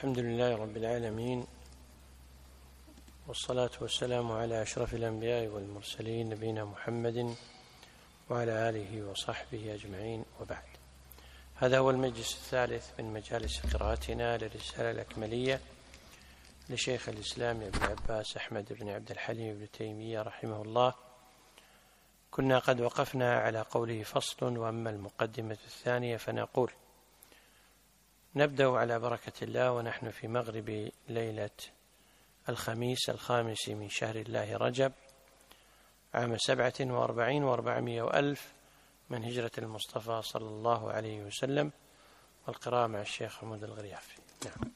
الحمد لله رب العالمين، والصلاة والسلام على أشرف الأنبياء والمرسلين نبينا محمد وعلى آله وصحبه أجمعين، وبعد. هذا هو المجلس الثالث من مجالس قراءتنا للرسالة الأكملية لشيخ الإسلام ابن عباس أحمد بن عبد الحليم بن تيمية رحمه الله. كنا قد وقفنا على قوله فصل: وأما المقدمة الثانية فنقول. نبدأ على بركة الله ونحن في مغرب ليلة الخميس 5 من شهر الله رجب عام 47 و400 وألف من هجرة المصطفى صلى الله عليه وسلم، والقراءة مع الشيخ حمود الغريافي. نعم.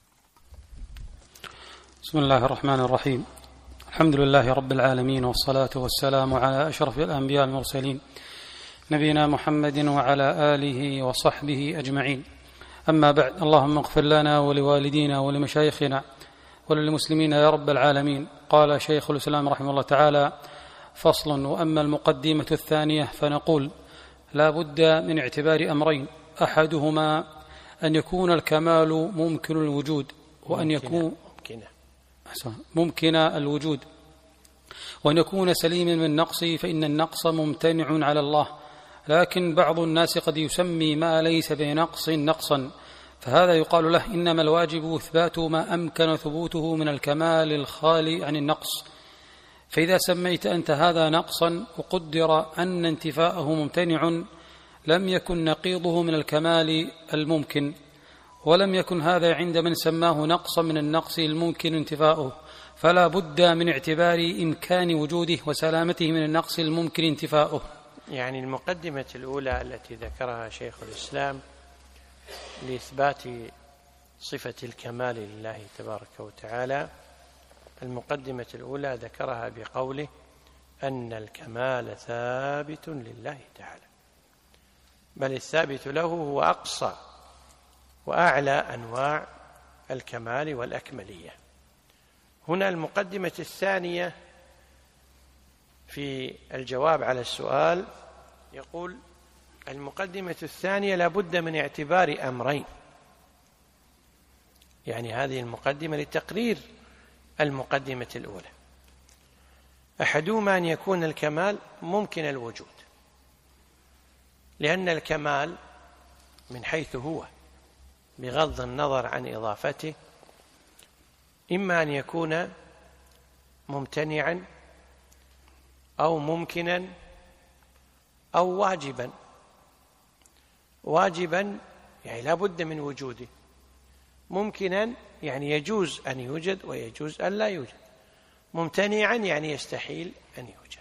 بسم الله الرحمن الرحيم. الحمد لله رب العالمين، والصلاة والسلام على أشرف الأنبياء المرسلين نبينا محمد وعلى آله وصحبه أجمعين. أما بعد، اللهم اغفر لنا ولوالدينا ولمشايخنا وللمسلمين يا رب العالمين. قال شيخ الإسلام رحمه الله تعالى: فصل: وأما المقدمة الثانية فنقول: لا بد من اعتبار أمرين، أحدهما أن يكون الكمال ممكن الوجود، وأن يكون ممكن الوجود، وأن يكون سليما من النقص، فإن النقص ممتنع على الله، لكن بعض الناس قد يسمي ما ليس بنقص نقصا، فهذا يقال له إنما الواجب إثبات ما أمكن ثبوته من الكمال الخالي عن النقص. فإذا سميت أنت هذا نقصا وقدر أن انتفاءه ممتنع، لم يكن نقيضه من الكمال الممكن، ولم يكن هذا عند من سماه نقصا من النقص الممكن انتفاؤه، فلا بد من اعتبار إمكان وجوده وسلامته من النقص الممكن انتفاؤه. يعني المقدمة الأولى التي ذكرها شيخ الإسلام لإثبات صفة الكمال لله تبارك وتعالى، المقدمة الأولى ذكرها بقوله أن الكمال ثابت لله تعالى، بل الثابت له هو أقصى وأعلى أنواع الكمال والأكملية. هنا المقدمة الثانية في الجواب على السؤال يقول: المقدمة الثانية لا بد من اعتبار أمرين، يعني هذه المقدمة لتقرير المقدمة الأولى. أحدهما أن يكون الكمال ممكن الوجود، لأن الكمال من حيث هو بغض النظر عن إضافته إما أن يكون ممتنعا أو ممكنا أو واجبا. واجبا يعني لا بد من وجوده، ممكنا يعني يجوز أن يوجد ويجوز أن لا يوجد، ممتنعا يعني يستحيل أن يوجد.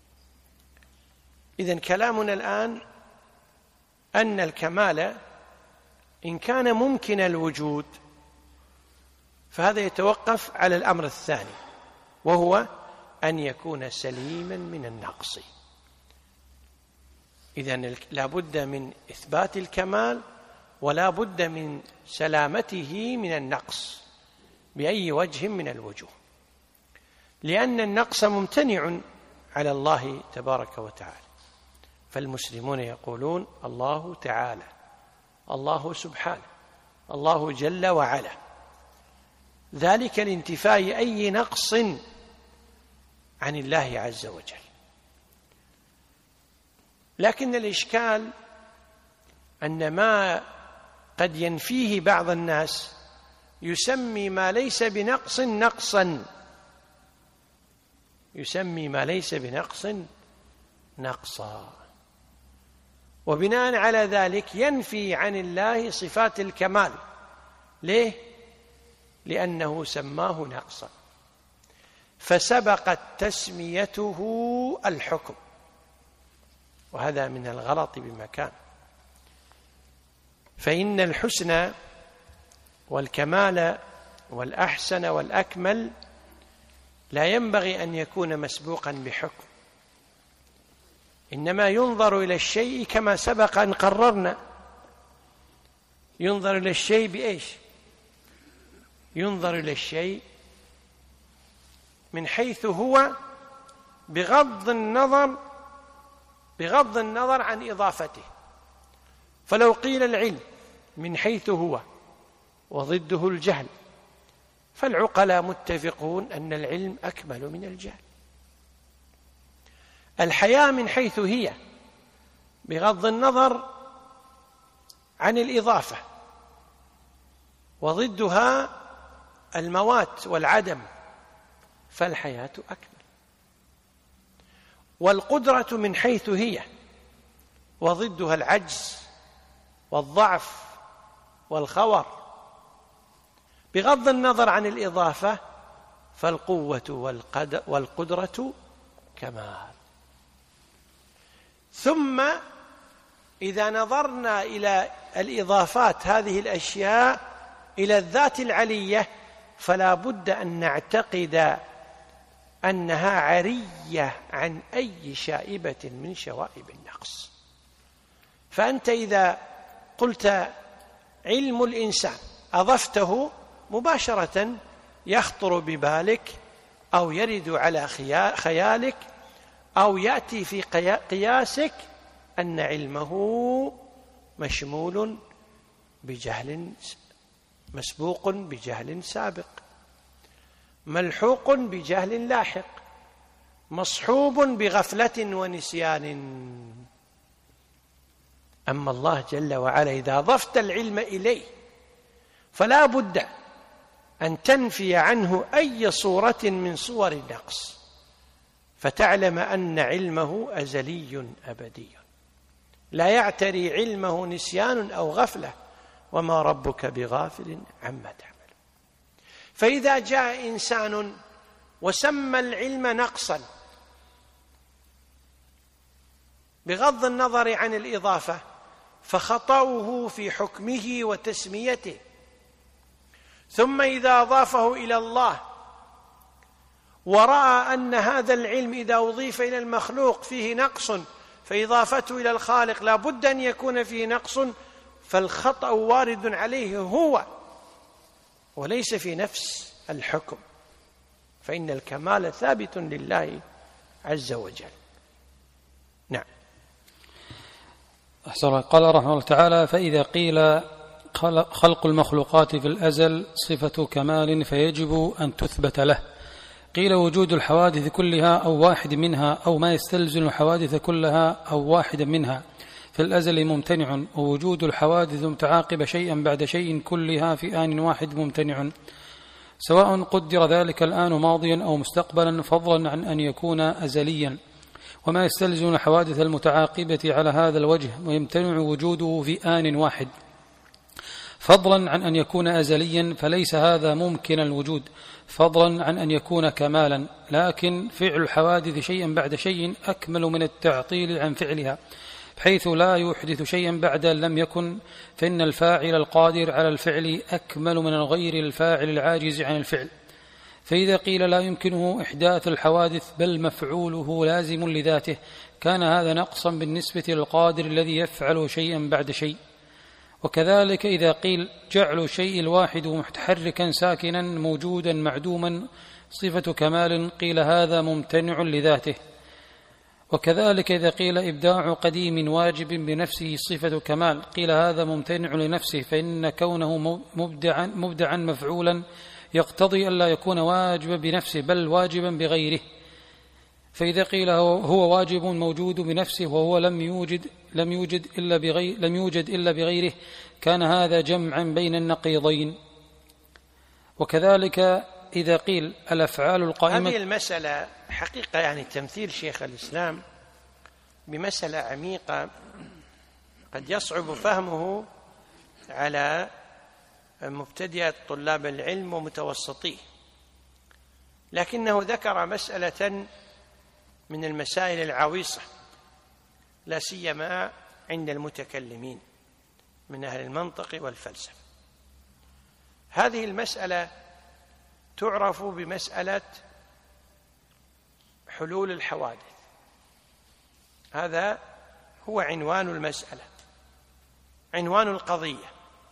إذن كلامنا الآن أن الكمال إن كان ممكن الوجود فهذا يتوقف على الأمر الثاني، وهو أن يكون سليما من النقص. إذن لا بد من إثبات الكمال ولا بد من سلامته من النقص بأي وجه من الوجوه، لأن النقص ممتنع على الله تبارك وتعالى. فالمسلمون يقولون الله تعالى، الله سبحانه، الله جل وعلا، ذلك لانتفاء أي نقص عن الله عز وجل. لكن الإشكال أن ما قد ينفيه بعض الناس يسمي ما ليس بنقص نقصا، يسمي ما ليس بنقص نقصا، وبناء على ذلك ينفي عن الله صفات الكمال. ليه؟ لأنه سماه نقصا، فسبقت تسميته الحكم، وهذا من الغلط بمكان. فإن الحسن والكمال والأحسن والأكمل لا ينبغي أن يكون مسبوقا بحكم، إنما ينظر إلى الشيء كما سبق أن قررنا. ينظر إلى الشيء بإيش؟ ينظر إلى الشيء من حيث هو بغض النظر عن إضافته. فلو قيل العلم من حيث هو وضده الجهل فالعقلاء متفقون أن العلم أكمل من الجهل. الحياة من حيث هي بغض النظر عن الإضافة، وضدها الموات والعدم، فالحياة أكمل. والقدرة من حيث هي وضدها العجز والضعف والخور، بغض النظر عن الإضافة، فالقوة والقدرة كمال. ثم إذا نظرنا إلى الإضافات هذه الأشياء إلى الذات العلية، فلا بد أن نعتقد أنها عرية عن أي شائبة من شوائب النقص. فأنت إذا قلت علم الإنسان أضفته مباشرة يخطر ببالك أو يرد على خيالك أو يأتي في قياسك أن علمه مشمول بجهل مسبوق بجهل سابق، ملحوق بجهل لاحق، مصحوب بغفلة ونسيان. أما الله جل وعلا إذا أضفت العلم إليه فلا بد أن تنفي عنه أي صورة من صور النقص، فتعلم أن علمه أزلي أبدي، لا يعتري علمه نسيان أو غفلة، وما ربك بغافل عما تعمل. فإذا جاء إنسان وسمى العلم نقصا بغض النظر عن الإضافة، فخطأه في حكمه وتسميته. ثم إذا أضافه إلى الله ورأى أن هذا العلم إذا أضيف إلى المخلوق فيه نقص، فإضافته إلى الخالق لا بد أن يكون فيه نقص، فالخطأ وارد عليه هو وليس في نفس الحكم، فإن الكمال ثابت لله عز وجل. نعم. أحسن. قال رحمه الله تعالى: فإذا قيل خلق المخلوقات في الأزل صفة كمال فيجب أن تثبت له، قيل وجود الحوادث كلها أو واحد منها أو ما يستلزم الحوادث كلها أو واحد منها في الأزل ممتنع، ووجود الحوادث متعاقبة شيئا بعد شيء كلها في آن واحد ممتنع، سواء قدر ذلك الآن ماضيا أو مستقبلا، فضلا عن أن يكون أزليا. وما يستلزم الحوادث المتعاقبة على هذا الوجه ويمتنع وجوده في آن واحد، فضلا عن أن يكون أزليا، فليس هذا ممكن الوجود، فضلا عن أن يكون كمالا. لكن فعل الحوادث شيئا بعد شيء أكمل من التعطيل عن فعلها، بحيث لا يحدث شيئا بعد لم يكن، فإن الفاعل القادر على الفعل أكمل من الغير الفاعل العاجز عن الفعل. فإذا قيل لا يمكنه إحداث الحوادث بل مفعوله لازم لذاته، كان هذا نقصا بالنسبة للقادر الذي يفعل شيئا بعد شيء. وكذلك إذا قيل جعل الشيء الواحد متحركا ساكنا موجودا معدوما صفة كمال، قيل هذا ممتنع لذاته. وكذلك إذا قيل إبداع قديم واجب بنفسه صفة كمال، قيل هذا ممتنع لنفسه، فإن كونه مبدعا مفعولا يقتضي ألا يكون واجبا بنفسه بل واجبا بغيره. فإذا قيل هو واجب موجود بنفسه وهو لم يوجد إلا بغيره، كان هذا جمعا بين النقيضين. وكذلك إذا قيل الأفعال القائمة، هذه المسألة حقيقة يعني تمثيل شيخ الإسلام بمسألة عميقة قد يصعب فهمه على مبتدئ طلاب العلم ومتوسطيه، لكنه ذكر مسألة من المسائل العويصة لا سيما عند المتكلمين من أهل المنطق والفلسفة. هذه المسألة تعرف بمسألة حلول الحوادث، هذا هو عنوان المسألة، عنوان القضية،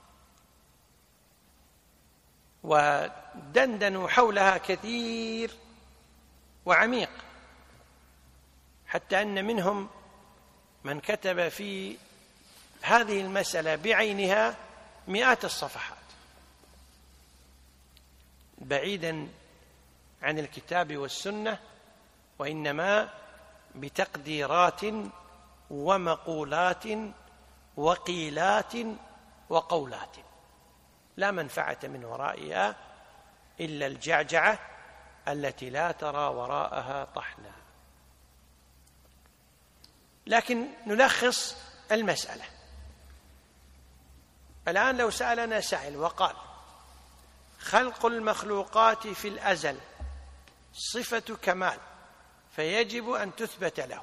ودندنوا حولها كثير وعميق، حتى أن منهم من كتب في هذه المسألة بعينها مئات الصفحات. بعيدا عن الكتاب والسنة، وإنما بتقديرات ومقولات وقيلات وقولات لا منفعة من ورائها إلا الجعجعة التي لا ترى وراءها طحنا. لكن نلخص المسألة. الآن لو سألنا سائل وقال: خلق المخلوقات في الأزل صفة كمال فيجب أن تثبت له.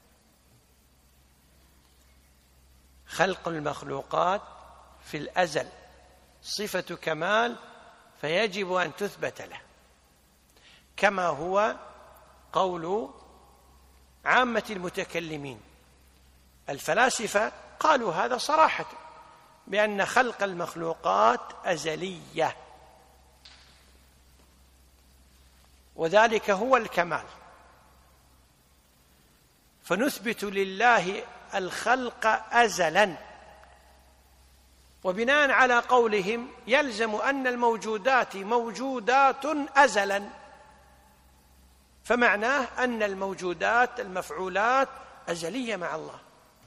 خلق المخلوقات في الأزل صفة كمال فيجب أن تثبت له، كما هو قول عامة المتكلمين. الفلاسفة قالوا هذا صراحة، بأن خلق المخلوقات أزلية، وذلك هو الكمال، فنثبت لله الخلق أزلا، وبناء على قولهم يلزم أن الموجودات موجودات أزلا، فمعناه أن الموجودات المفعولات أزلية مع الله.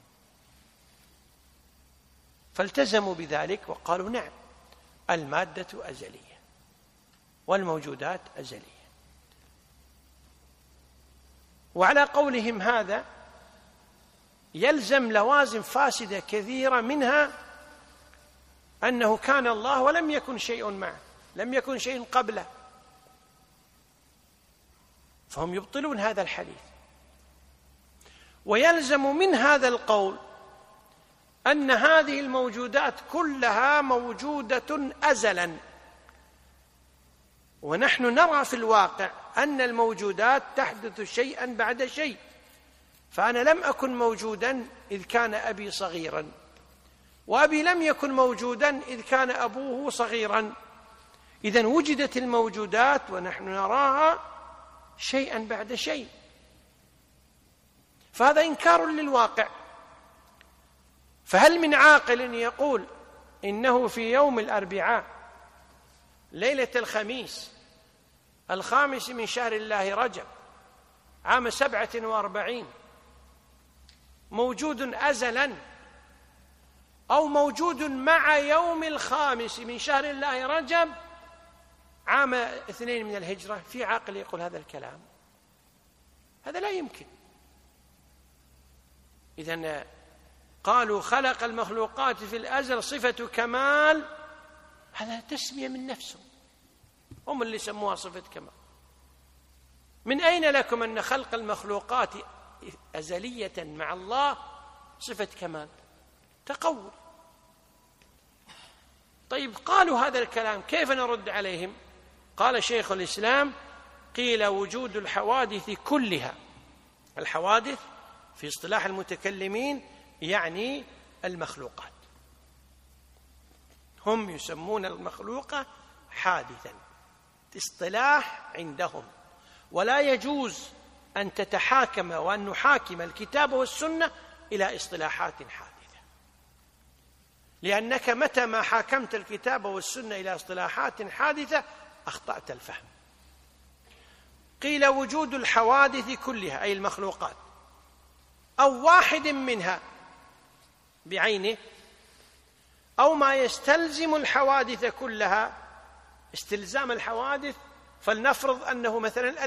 فالتزموا بذلك وقالوا: نعم، المادة أزلية والموجودات أزلية. وعلى قولهم هذا يلزم لوازم فاسدة كثيرة، منها أنه كان الله ولم يكن شيء معه، لم يكن شيء قبله، فهم يبطلون هذا الحديث. ويلزم من هذا القول أن هذه الموجودات كلها موجودة أزلا، ونحن نرى في الواقع أن الموجودات تحدث شيئا بعد شيء. فأنا لم أكن موجودا إذ كان أبي صغيرا، وأبي لم يكن موجودا إذ كان أبوه صغيرا، إذن وجدت الموجودات ونحن نراها شيئا بعد شيء، فهذا إنكار للواقع. فهل من عاقل يقول إنه في يوم الأربعاء ليلة الخميس 5 من شهر الله رجب عام 47 موجود أزلا، أو موجود مع يوم 5 من شهر الله رجب عام 2 من الهجرة؟ في عاقل يقول هذا الكلام؟ هذا لا يمكن. إذن قالوا خلق المخلوقات في الأزل صفة كمال، هذا تسمية من نفسه، هم اللي سموها صفة كمال. من أين لكم أن خلق المخلوقات أزلية مع الله صفة كمال؟ تقول. طيب قالوا هذا الكلام، كيف نرد عليهم؟ قال شيخ الإسلام: قيل وجود الحوادث كلها. الحوادث في اصطلاح المتكلمين يعني المخلوقات، هم يسمون المخلوق حادثا، اصطلاح عندهم، ولا يجوز أن تتحاكم وأن نحاكم الكتاب والسنة إلى اصطلاحات حادثة، لأنك متى ما حاكمت الكتاب والسنة إلى اصطلاحات حادثة أخطأت الفهم. قيل وجود الحوادث كلها أي المخلوقات، أو واحد منها بعينه، أو ما يستلزم الحوادث كلها. استلزام الحوادث فلنفرض أنه مثلا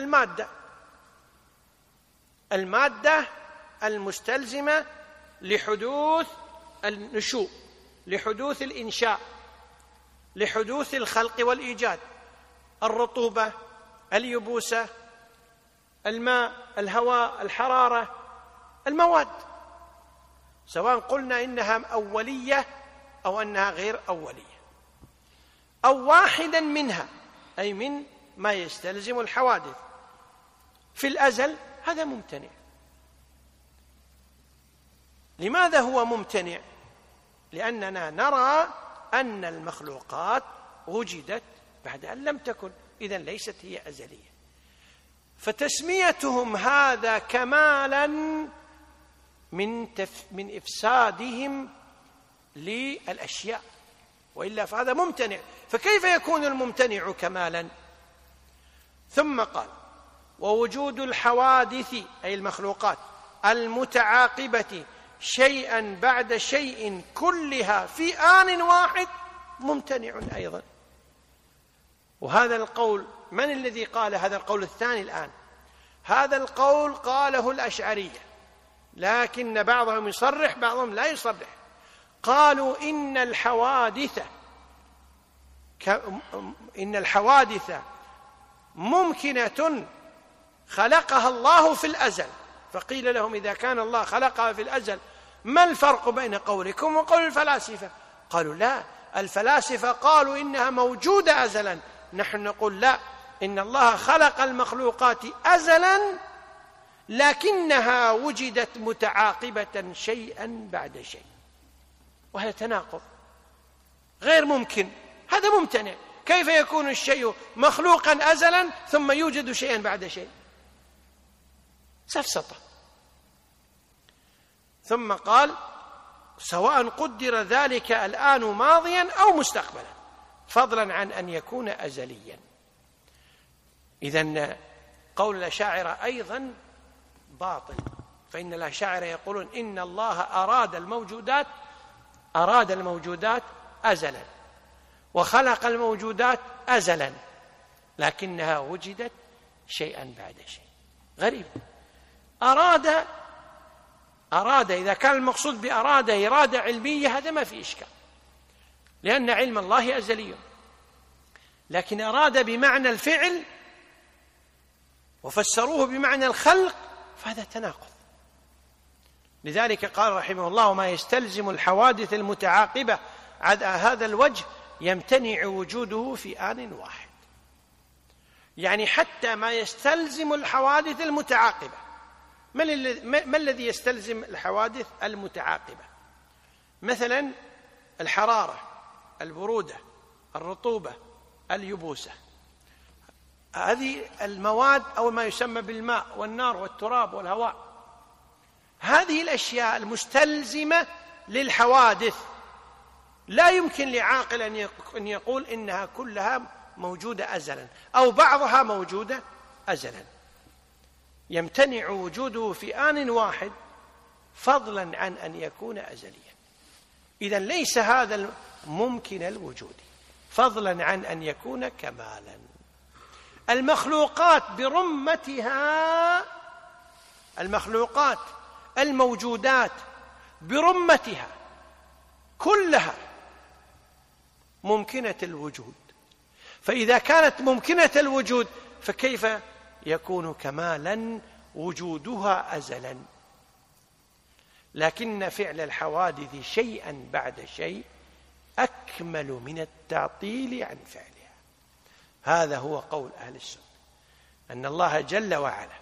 المادة المستلزمة لحدوث النشوء، لحدوث الإنشاء، لحدوث الخلق والإيجاد، الرطوبة، اليبوسة، الماء، الهواء، الحرارة، المواد، سواء قلنا إنها أولية أو أنها غير أولية، أو واحدا منها أي من ما يستلزم الحوادث في الأزل، هذا ممتنع. لماذا هو ممتنع؟ لأننا نرى أن المخلوقات وجدت بعد أن لم تكن، إذن ليست هي أزلية. فتسميتهم هذا كمالا من إفسادهم للأشياء، وإلا فهذا ممتنع. فكيف يكون الممتنع كمالا؟ ثم قال: ووجود الحوادث أي المخلوقات المتعاقبة شيئا بعد شيء كلها في آن واحد ممتنع أيضا. وهذا القول من الذي قال هذا القول الثاني الآن؟ هذا القول قاله الأشعرية، لكن بعضهم يصرح بعضهم لا يصرح. قالوا إن الحوادث ممكنة خلقها الله في الأزل. فقيل لهم: إذا كان الله خلقها في الأزل ما الفرق بين قولكم وقول الفلاسفة؟ قالوا: لا، الفلاسفة قالوا إنها موجودة أزلا، نحن نقول لا، إن الله خلق المخلوقات أزلا لكنها وجدت متعاقبة شيئا بعد شيء. وهذا تناقض غير ممكن، هذا ممتنع. كيف يكون الشيء مخلوقا أزلا ثم يوجد شيئا بعد شيء؟ سفسطة. ثم قال: سواء قدر ذلك الآن ماضيا أو مستقبلا، فضلا عن أن يكون أزليا. إذن قول الأشاعرة أيضا باطل، فإن الأشاعرة يقولون إن الله أراد الموجودات أزلا وخلق الموجودات أزلا لكنها وجدت شيئا بعد شيء. غريب. أراد إذا كان المقصود بأرادة إرادة علمية هذا ما في إشكال، لأن علم الله أزلي. لكن أراد بمعنى الفعل وفسروه بمعنى الخلق فهذا تناقض. لذلك قال رحمه الله: وما يستلزم الحوادث المتعاقبة على هذا الوجه يمتنع وجوده في آن واحد. يعني حتى ما يستلزم الحوادث المتعاقبة. ما الذي يستلزم الحوادث المتعاقبة؟ مثلا الحرارة، البرودة، الرطوبة، اليبوسة، هذه المواد أو ما يسمى بالماء والنار والتراب والهواء، هذه الأشياء المستلزمة للحوادث لا يمكن لعاقل أن يقول إنها كلها موجودة أزلا أو بعضها موجودة أزلا. يمتنع وجوده في آن واحد فضلا عن أن يكون أزليا. إذن ليس هذا ممكن الوجود فضلا عن أن يكون كمالا. المخلوقات برمتها، المخلوقات الموجودات برمتها كلها ممكنة الوجود، فإذا كانت ممكنة الوجود فكيف يكون كمالا وجودها أزلا؟ لكن فعل الحوادث شيئا بعد شيء أكمل من التعطيل عن فعلها. هذا هو قول أهل السنة، أن الله جل وعلا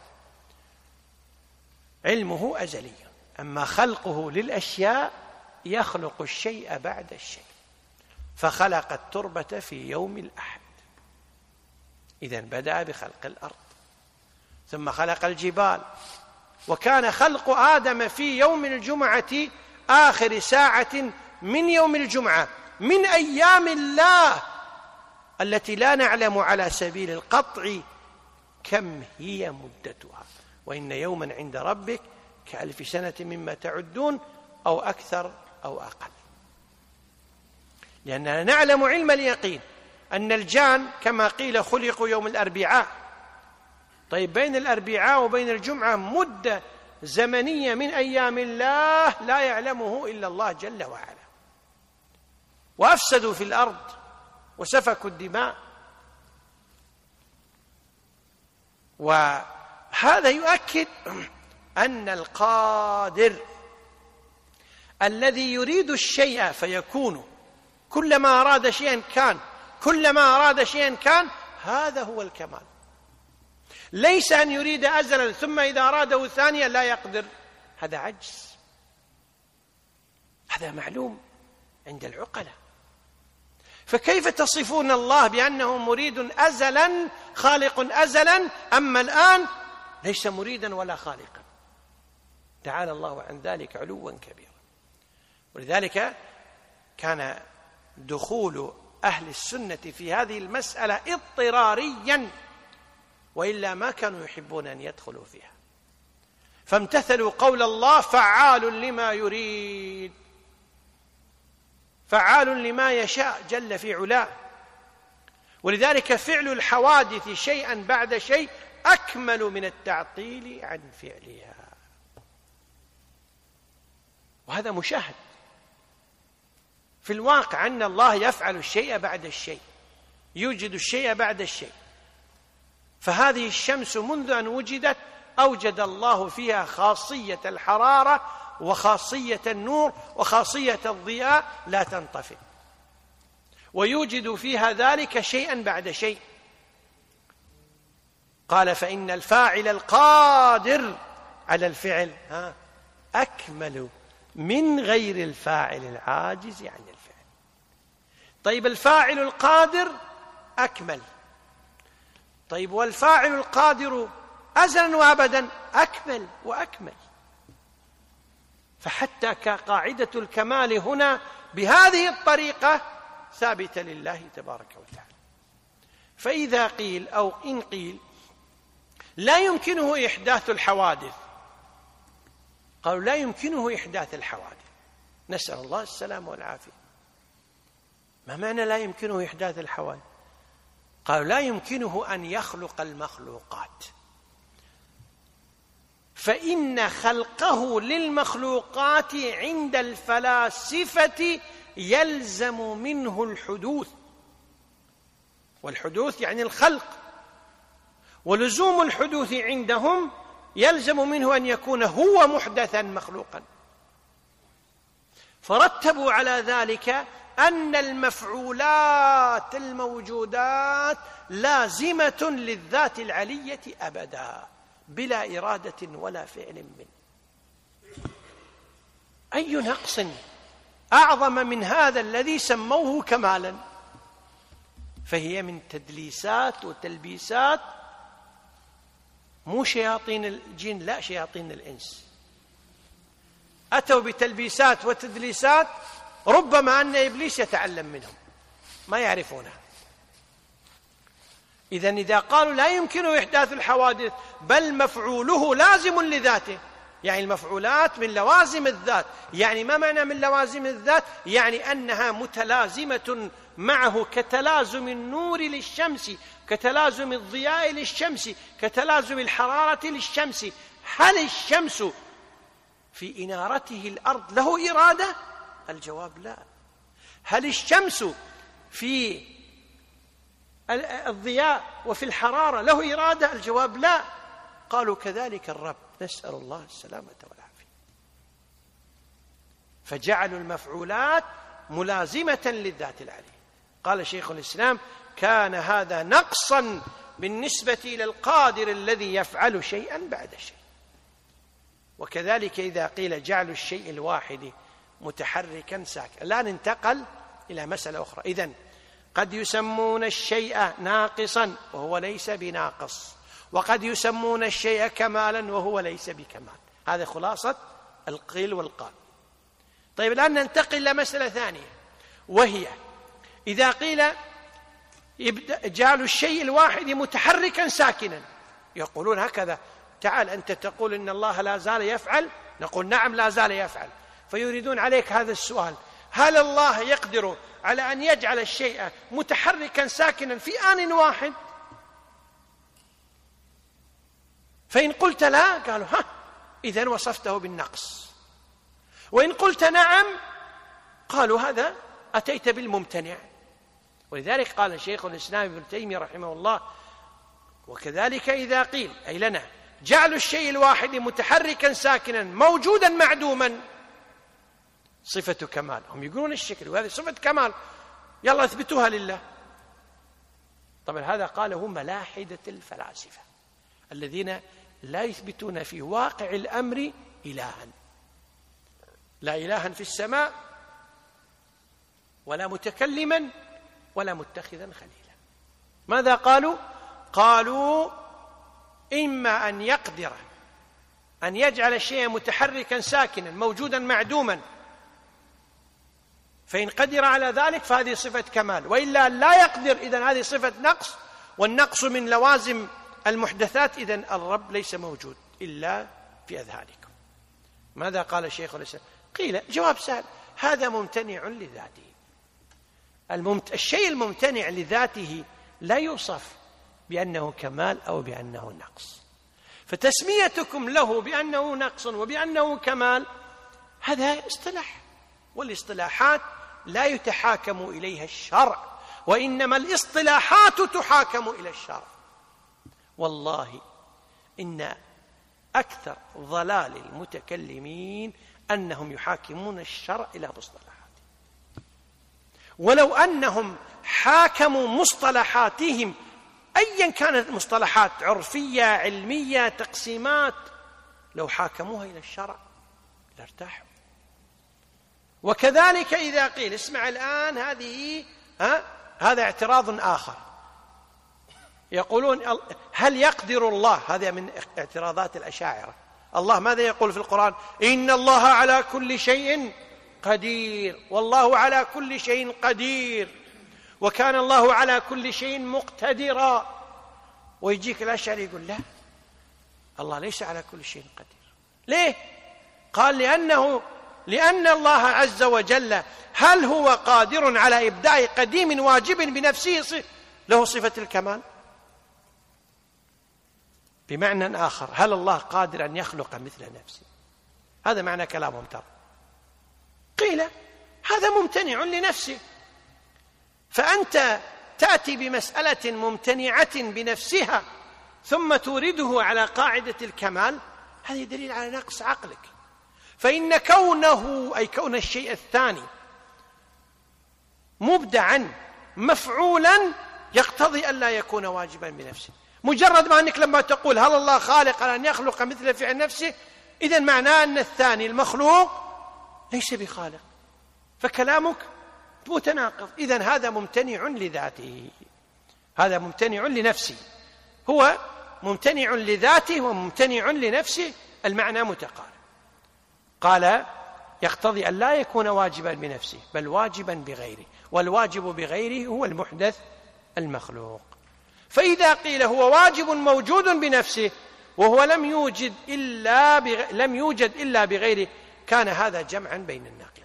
علمه أزلي، أما خلقه للأشياء يخلق الشيء بعد الشيء. فخلق التربة في يوم الأحد، إذن بدأ بخلق الأرض، ثم خلق الجبال، وكان خلق آدم في يوم الجمعة آخر ساعة من يوم الجمعة من أيام الله التي لا نعلم على سبيل القطع كم هي مدتها، وإن يوما عند ربك كألف سنة مما تعدون، أو أكثر أو أقل. لأننا نعلم علم اليقين أن الجان كما قيل خلقوا يوم الأربعاء. طيب بين الأربعاء وبين الجمعة مدة زمنية من أيام الله لا يعلمه إلا الله جل وعلا، وأفسدوا في الأرض وسفكوا الدماء. وهذا يؤكد أن القادر الذي يريد الشيء فيكون، كلما أراد شيئا كان، كلما أراد شيئا كان، هذا هو الكمال. ليس أن يريد أزلا ثم إذا أراده ثانيا لا يقدر، هذا عجز، هذا معلوم عند العقلاء. فكيف تصفون الله بأنه مريد أزلا خالق أزلا، أما الآن ليس مريدا ولا خالقا؟ تعالى الله عن ذلك علوا كبيرا. ولذلك كان دخول أهل السنة في هذه المسألة اضطراريا، وإلا ما كانوا يحبون أن يدخلوا فيها، فامتثلوا قول الله فعال لما يريد، فعال لما يشاء جل في علاه. ولذلك فعل الحوادث شيئا بعد شيء أكمل من التعطيل عن فعلها، وهذا مشاهد في الواقع أن الله يفعل الشيء بعد الشيء، يوجد الشيء بعد الشيء. فهذه الشمس منذ أن وجدت أوجد الله فيها خاصية الحرارة وخاصية النور وخاصية الضياء لا تنطفئ، ويوجد فيها ذلك شيئا بعد شيء. قال فإن الفاعل القادر على الفعل أكمل من غير الفاعل العاجز عن الفعل. طيب الفاعل القادر أكمل، طيب والفاعل القادر أزلا وأبدا أكمل وأكمل. فحتى كقاعدة الكمال هنا بهذه الطريقة ثابتة لله تبارك وتعالى. فإذا قيل أو إن قيل لا يمكنه إحداث الحوادث، قالوا لا يمكنه إحداث الحوادث، نسأل الله السلامة والعافية. ما معنى لا يمكنه إحداث الحوادث؟ قالوا لا يمكنه أن يخلق المخلوقات، فإن خلقه للمخلوقات عند الفلاسفة يلزم منه الحدوث، والحدوث يعني الخلق، ولزوم الحدوث عندهم يلزم منه أن يكون هو محدثا مخلوقا. فرتبوا على ذلك أن المفعولات الموجودات لازمة للذات العلية أبدا بلا إرادة ولا فعل منه. أي نقص أعظم من هذا الذي سموه كمالا؟ فهي من تدليسات وتلبيسات، مو شياطين الجن، لا شياطين الإنس أتوا بتلبيسات وتدليسات ربما أن إبليس يتعلم منهم ما يعرفونها. إذن إذا قالوا لا يمكن إحداث الحوادث بل مفعوله لازم لذاته، يعني المفعولات من لوازم الذات. يعني ما معنى من لوازم الذات؟ يعني أنها متلازمة معه كتلازم النور للشمس، كتلازم الضياء للشمس، كتلازم الحرارة للشمس. هل الشمس في إنارته الأرض له إرادة؟ الجواب لا. هل الشمس في الضياء وفي الحرارة له إرادة؟ الجواب لا. قالوا كذلك الرب، نسأل الله السلامة والعافية. فجعلوا المفعولات ملازمة للذات العلية. قال شيخ الإسلام كان هذا نقصا بالنسبة إلى القادر الذي يفعل شيئا بعد شيء. وكذلك إذا قيل جعل الشيء الواحد متحركا ساكنا. الآن انتقل إلى مسألة أخرى. إذن قد يسمون الشيء ناقصا وهو ليس بناقص، وقد يسمون الشيء كمالا وهو ليس بكمال. هذا خلاصة القيل والقال. طيب الآن ننتقل إلى مسألة ثانية، وهي إذا قيل جعل الشيء الواحد متحركا ساكنا، يقولون هكذا، تعال أنت تقول إن الله لا زال يفعل، نقول نعم لا زال يفعل. فيريدون عليك هذا السؤال: هل الله يقدر على أن يجعل الشيء متحركا ساكنا في آن واحد؟ فإن قلت لا قالوا إذن وصفته بالنقص، وإن قلت نعم قالوا هذا أتيت بالممتنع. ولذلك قال شيخ الإسلام ابن تيمية رحمه الله: وكذلك إذا قيل أي لنا جعل الشيء الواحد متحركا ساكنا موجودا معدوما صفة كمال. هم يقولون الشكل وهذه صفة كمال، يلا اثبتوها لله. طبعا هذا قاله ملاحدة الفلاسفة الذين لا يثبتون في واقع الأمر إلها، لا إلها في السماء ولا متكلما ولا متخذا خليلا. ماذا قالوا؟ قالوا إما أن يقدر أن يجعل الشيء متحركا ساكنا موجودا معدوما، فإن قدر على ذلك فهذه صفة كمال، وإلا لا يقدر إذن هذه صفة نقص، والنقص من لوازم المحدثات إذن الرب ليس موجود إلا في أذهانكم. ماذا قال شيخ الإسلام؟ قيل جواب سهل: هذا ممتنع لذاته. الشيء الممتنع لذاته لا يوصف بأنه كمال أو بأنه نقص، فتسميتكم له بأنه نقص وبأنه كمال هذا اصطلاح، والاصطلاحات لا يتحاكم إليها الشرع، وإنما الاصطلاحات تحاكم إلى الشرع. والله إن أكثر ضلال المتكلمين أنهم يحاكمون الشرع إلى مصطلحات، ولو أنهم حاكموا مصطلحاتهم أيا كانت مصطلحات عرفية علمية تقسيمات، لو حاكموها إلى الشرع لارتاحوا. وكذلك إذا قيل اسمع الآن هذا اعتراض آخر، يقولون هل يقدر الله؟ هذا من اعتراضات الأشاعرة. الله ماذا يقول في القرآن؟ إن الله على كل شيء قدير، والله على كل شيء قدير، وكان الله على كل شيء مقتدرا. ويجيك الأشاعرة يقول لا، الله ليس على كل شيء قدير. ليه؟ قال لأن الله عز وجل هل هو قادر على إبداء قديم واجب بنفسه له صفة الكمال؟ بمعنى آخر، هل الله قادر أن يخلق مثل نفسه؟ هذا معنى كلامهم ترى. قيل هذا ممتنع لنفسه، فأنت تأتي بمسألة ممتنعة بنفسها ثم تورده على قاعدة الكمال، هذا دليل على نقص عقلك. فإن كونه أي كون الشيء الثاني مبدعا مفعولا يقتضي أن لا يكون واجبا بنفسه. مجرد ما أنك لما تقول هل الله خالق على أن يخلق مثل فعل نفسه، إذن معناه أن الثاني المخلوق ليس بخالق، فكلامك متناقض. إذن هذا ممتنع لذاته، هذا ممتنع لنفسه، هو ممتنع لذاته وممتنع لنفسه، المعنى متقارب. قال يقتضي أن لا يكون واجبا بنفسه بل واجبا بغيره، والواجب بغيره هو المحدث المخلوق. فإذا قيل هو واجب موجود بنفسه وهو لم يوجد إلا بغيره، كان هذا جمعا بين النقيضين.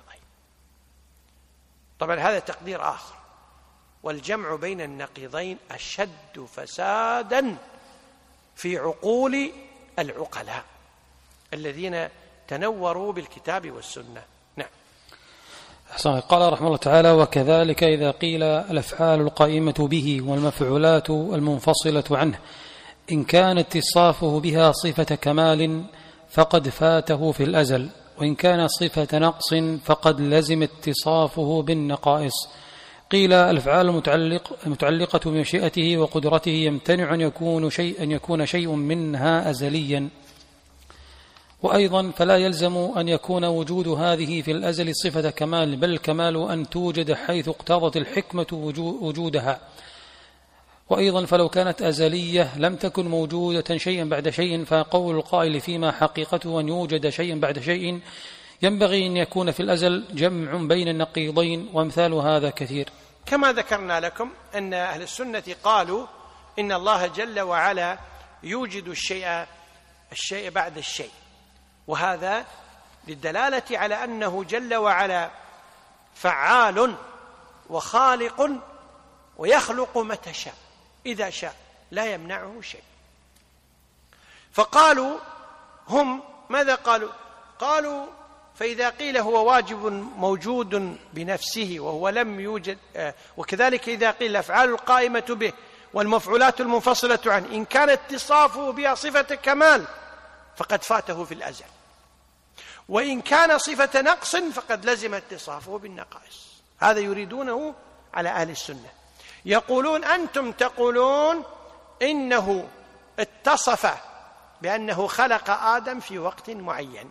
طبعا هذا تقدير آخر، والجمع بين النقيضين أشد فسادا في عقول العقلاء الذين تنوروا بالكتاب والسنة. نعم. قال رحمه الله تعالى: وكذلك إذا قيل الأفعال القائمة به والمفعولات المنفصلة عنه إن كان اتصافه بها صفة كمال فقد فاته في الأزل، وإن كان صفة نقص فقد لزم اتصافه بالنقائص. قيل الأفعال المتعلقة بمشيئته وقدرته يمتنع أن يكون شيء منها أزليا، وأيضا فلا يلزم أن يكون وجود هذه في الأزل صفة كمال، بل الكمال أن توجد حيث اقتضت الحكمة وجودها. وأيضا فلو كانت أزلية لم تكن موجودة شيئا بعد شيء، فقول القائل فيما حقيقته أن يوجد شيئا بعد شيء ينبغي أن يكون في الأزل جمع بين النقيضين، وامثال هذا كثير. كما ذكرنا لكم أن أهل السنة قالوا إن الله جل وعلا يوجد الشيء بعد الشيء، وهذا للدلالة على أنه جل وعلا فعال وخالق ويخلق متى شاء إذا شاء، لا يمنعه شيء. فقالوا هم ماذا قالوا فإذا قيل هو واجب موجود بنفسه وهو لم يوجد، وكذلك إذا قيل الأفعال القائمة به والمفعولات المنفصلة عنه إن كان اتصافه بها صفة كمال فقد فاته في الأزل، وإن كان صفة نقص فقد لزم اتصافه بالنقائص. هذا يريدونه على أهل السنة. يقولون أنتم تقولون إنه اتصف بأنه خلق آدم في وقت معين،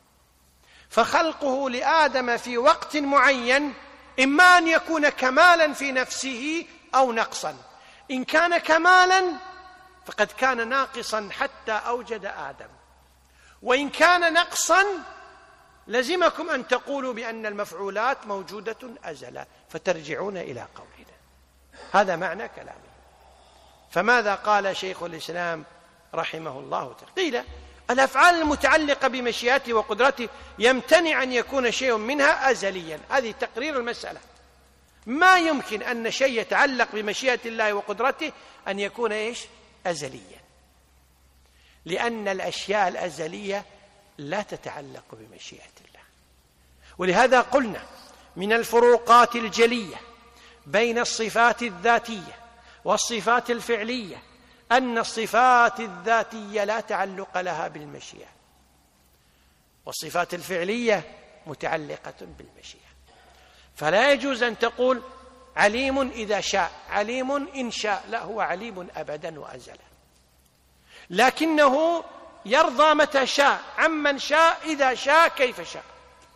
فخلقه لآدم في وقت معين إما أن يكون كمالا في نفسه أو نقصا. إن كان كمالا فقد كان ناقصا حتى أوجد آدم، وإن كان نقصا لزمكم أن تقولوا بأن المفعولات موجودة أزلا، فترجعون إلى قولنا. هذا معنى كلامه. فماذا قال شيخ الإسلام رحمه الله تعالى؟ قيل الأفعال المتعلقة بمشيئته وقدرته يمتنع أن يكون شيء منها أزليا. هذه تقرير المسألة. ما يمكن أن شيء يتعلق بمشيئة الله وقدرته أن يكون أزليا، لأن الأشياء الأزلية لا تتعلق بمشيئة الله. ولهذا قلنا من الفروقات الجلية بين الصفات الذاتية والصفات الفعلية أن الصفات الذاتية لا تعلق لها بالمشيئة، والصفات الفعلية متعلقة بالمشيئة. فلا يجوز أن تقول عليم إذا شاء، عليم إن شاء، لا، هو عليم أبدا وأزلا، لكنه يرضى متى شاء عمن شاء إذا شاء كيف شاء.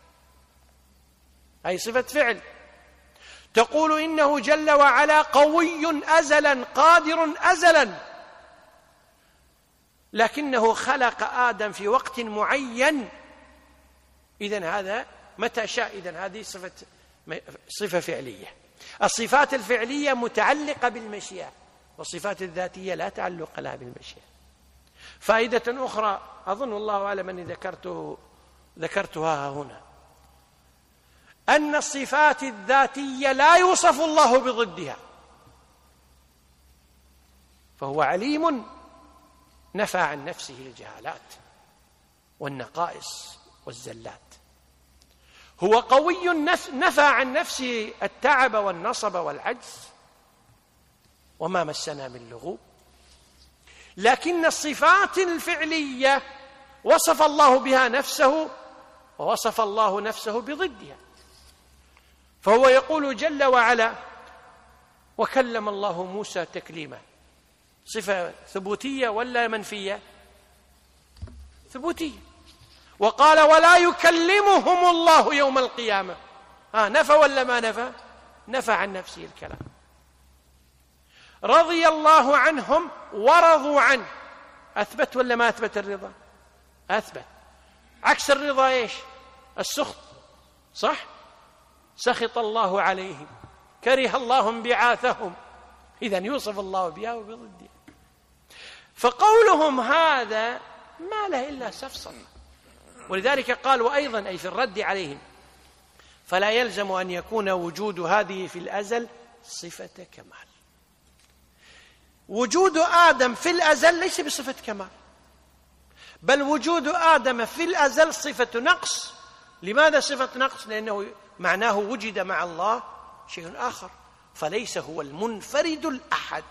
أي صفة فعل. تقول إنه جل وعلا قوي أزلا قادر أزلا، لكنه خلق آدم في وقت معين، إذن هذا متى شاء، إذن هذه صفة فعلية. الصفات الفعلية متعلقة بالمشيئة، والصفات الذاتية لا تعلق لها بالمشيئة. فائدة أخرى أظن الله أعلم أني ذكرتها هنا، أن الصفات الذاتية لا يوصف الله بضدها، فهو عليم نفى عن نفسه الجهالات والنقائص والزلات، هو قوي نفى عن نفسه التعب والنصب والعجز وما مسنا من لغوب. لكن الصفات الفعلية وصف الله بها نفسه ووصف الله نفسه بضدها. فهو يقول جل وعلا وكلم الله موسى تكليما، صفة ثبوتية ولا منفية؟ ثبوتية. وقال ولا يكلمهم الله يوم القيامة، نفى ولا ما نفى؟ نفى عن نفسه الكلام. رضي الله عنهم ورضوا عنه، أثبت ولا ما أثبت الرضا؟ أثبت. عكس الرضا السخط، صح؟ سخط الله عليهم، كره الله انبعاثهم، إذن يوصف الله بها وبضدها. فقولهم هذا ما له إلا سفسطة. ولذلك قال وأيضا أي في الرد عليهم فلا يلزم أن يكون وجود هذه في الأزل صفة كمال. وجود آدم في الأزل ليس بصفة كمال، بل وجود آدم في الأزل صفة نقص. لماذا صفة نقص؟ لأنه معناه وجد مع الله شيء آخر، فليس هو المنفرد الأحد.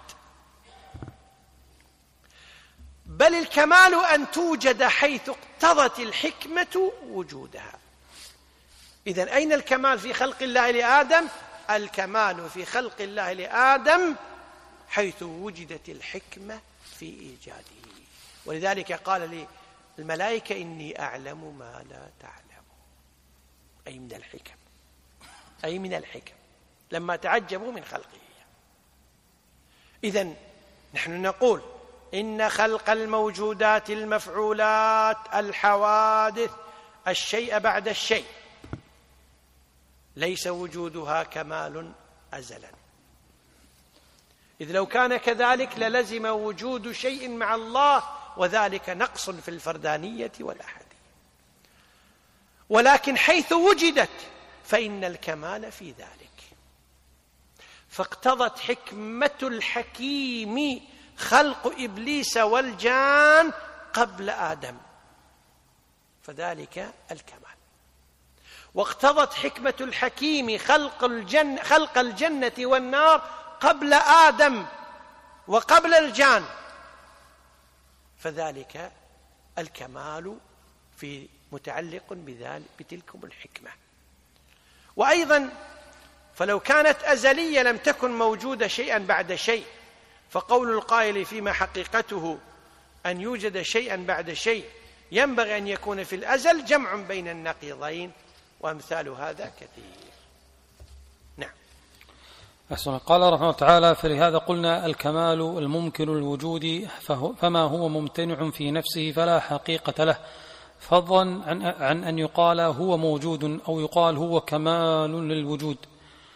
بل الكمال أن توجد حيث اقتضت الحكمة وجودها. إذن أين الكمال في خلق الله لآدم؟ الكمال في خلق الله لآدم حيث وجدت الحكمة في إيجاده. ولذلك قال للملائكة إني أعلم ما لا تعلم، أي من الحكم، أي من الحكم لما تعجبوا من خلقه. إذن نحن نقول إن خلق الموجودات المفعولات الحوادث الشيء بعد الشيء ليس وجودها كمال أزلا، إذ لو كان كذلك للزم وجود شيء مع الله، وذلك نقص في الفردانية والأحدية. ولكن حيث وجدت فإن الكمال في ذلك. فاقتضت حكمة الحكيم خلق إبليس والجان قبل آدم، فذلك الكمال. واقتضت حكمة الحكيم خلق الجنة والنار قبل آدم وقبل الجان، فذلك الكمال في متعلق بتلكم الحكمة. وأيضا فلو كانت أزلية لم تكن موجودة شيئا بعد شيء، فقول القائل فيما حقيقته أن يوجد شيئا بعد شيء ينبغي أن يكون في الأزل جمع بين النقيضين، وأمثال هذا كثير. نعم. أحسن. قال رحمه الله تعالى فلهذا قلنا الكمال الممكن الوجود فما هو ممتنع في نفسه فلا حقيقة له، فضلا عن أن يقال هو موجود أو يقال هو كمال للوجود.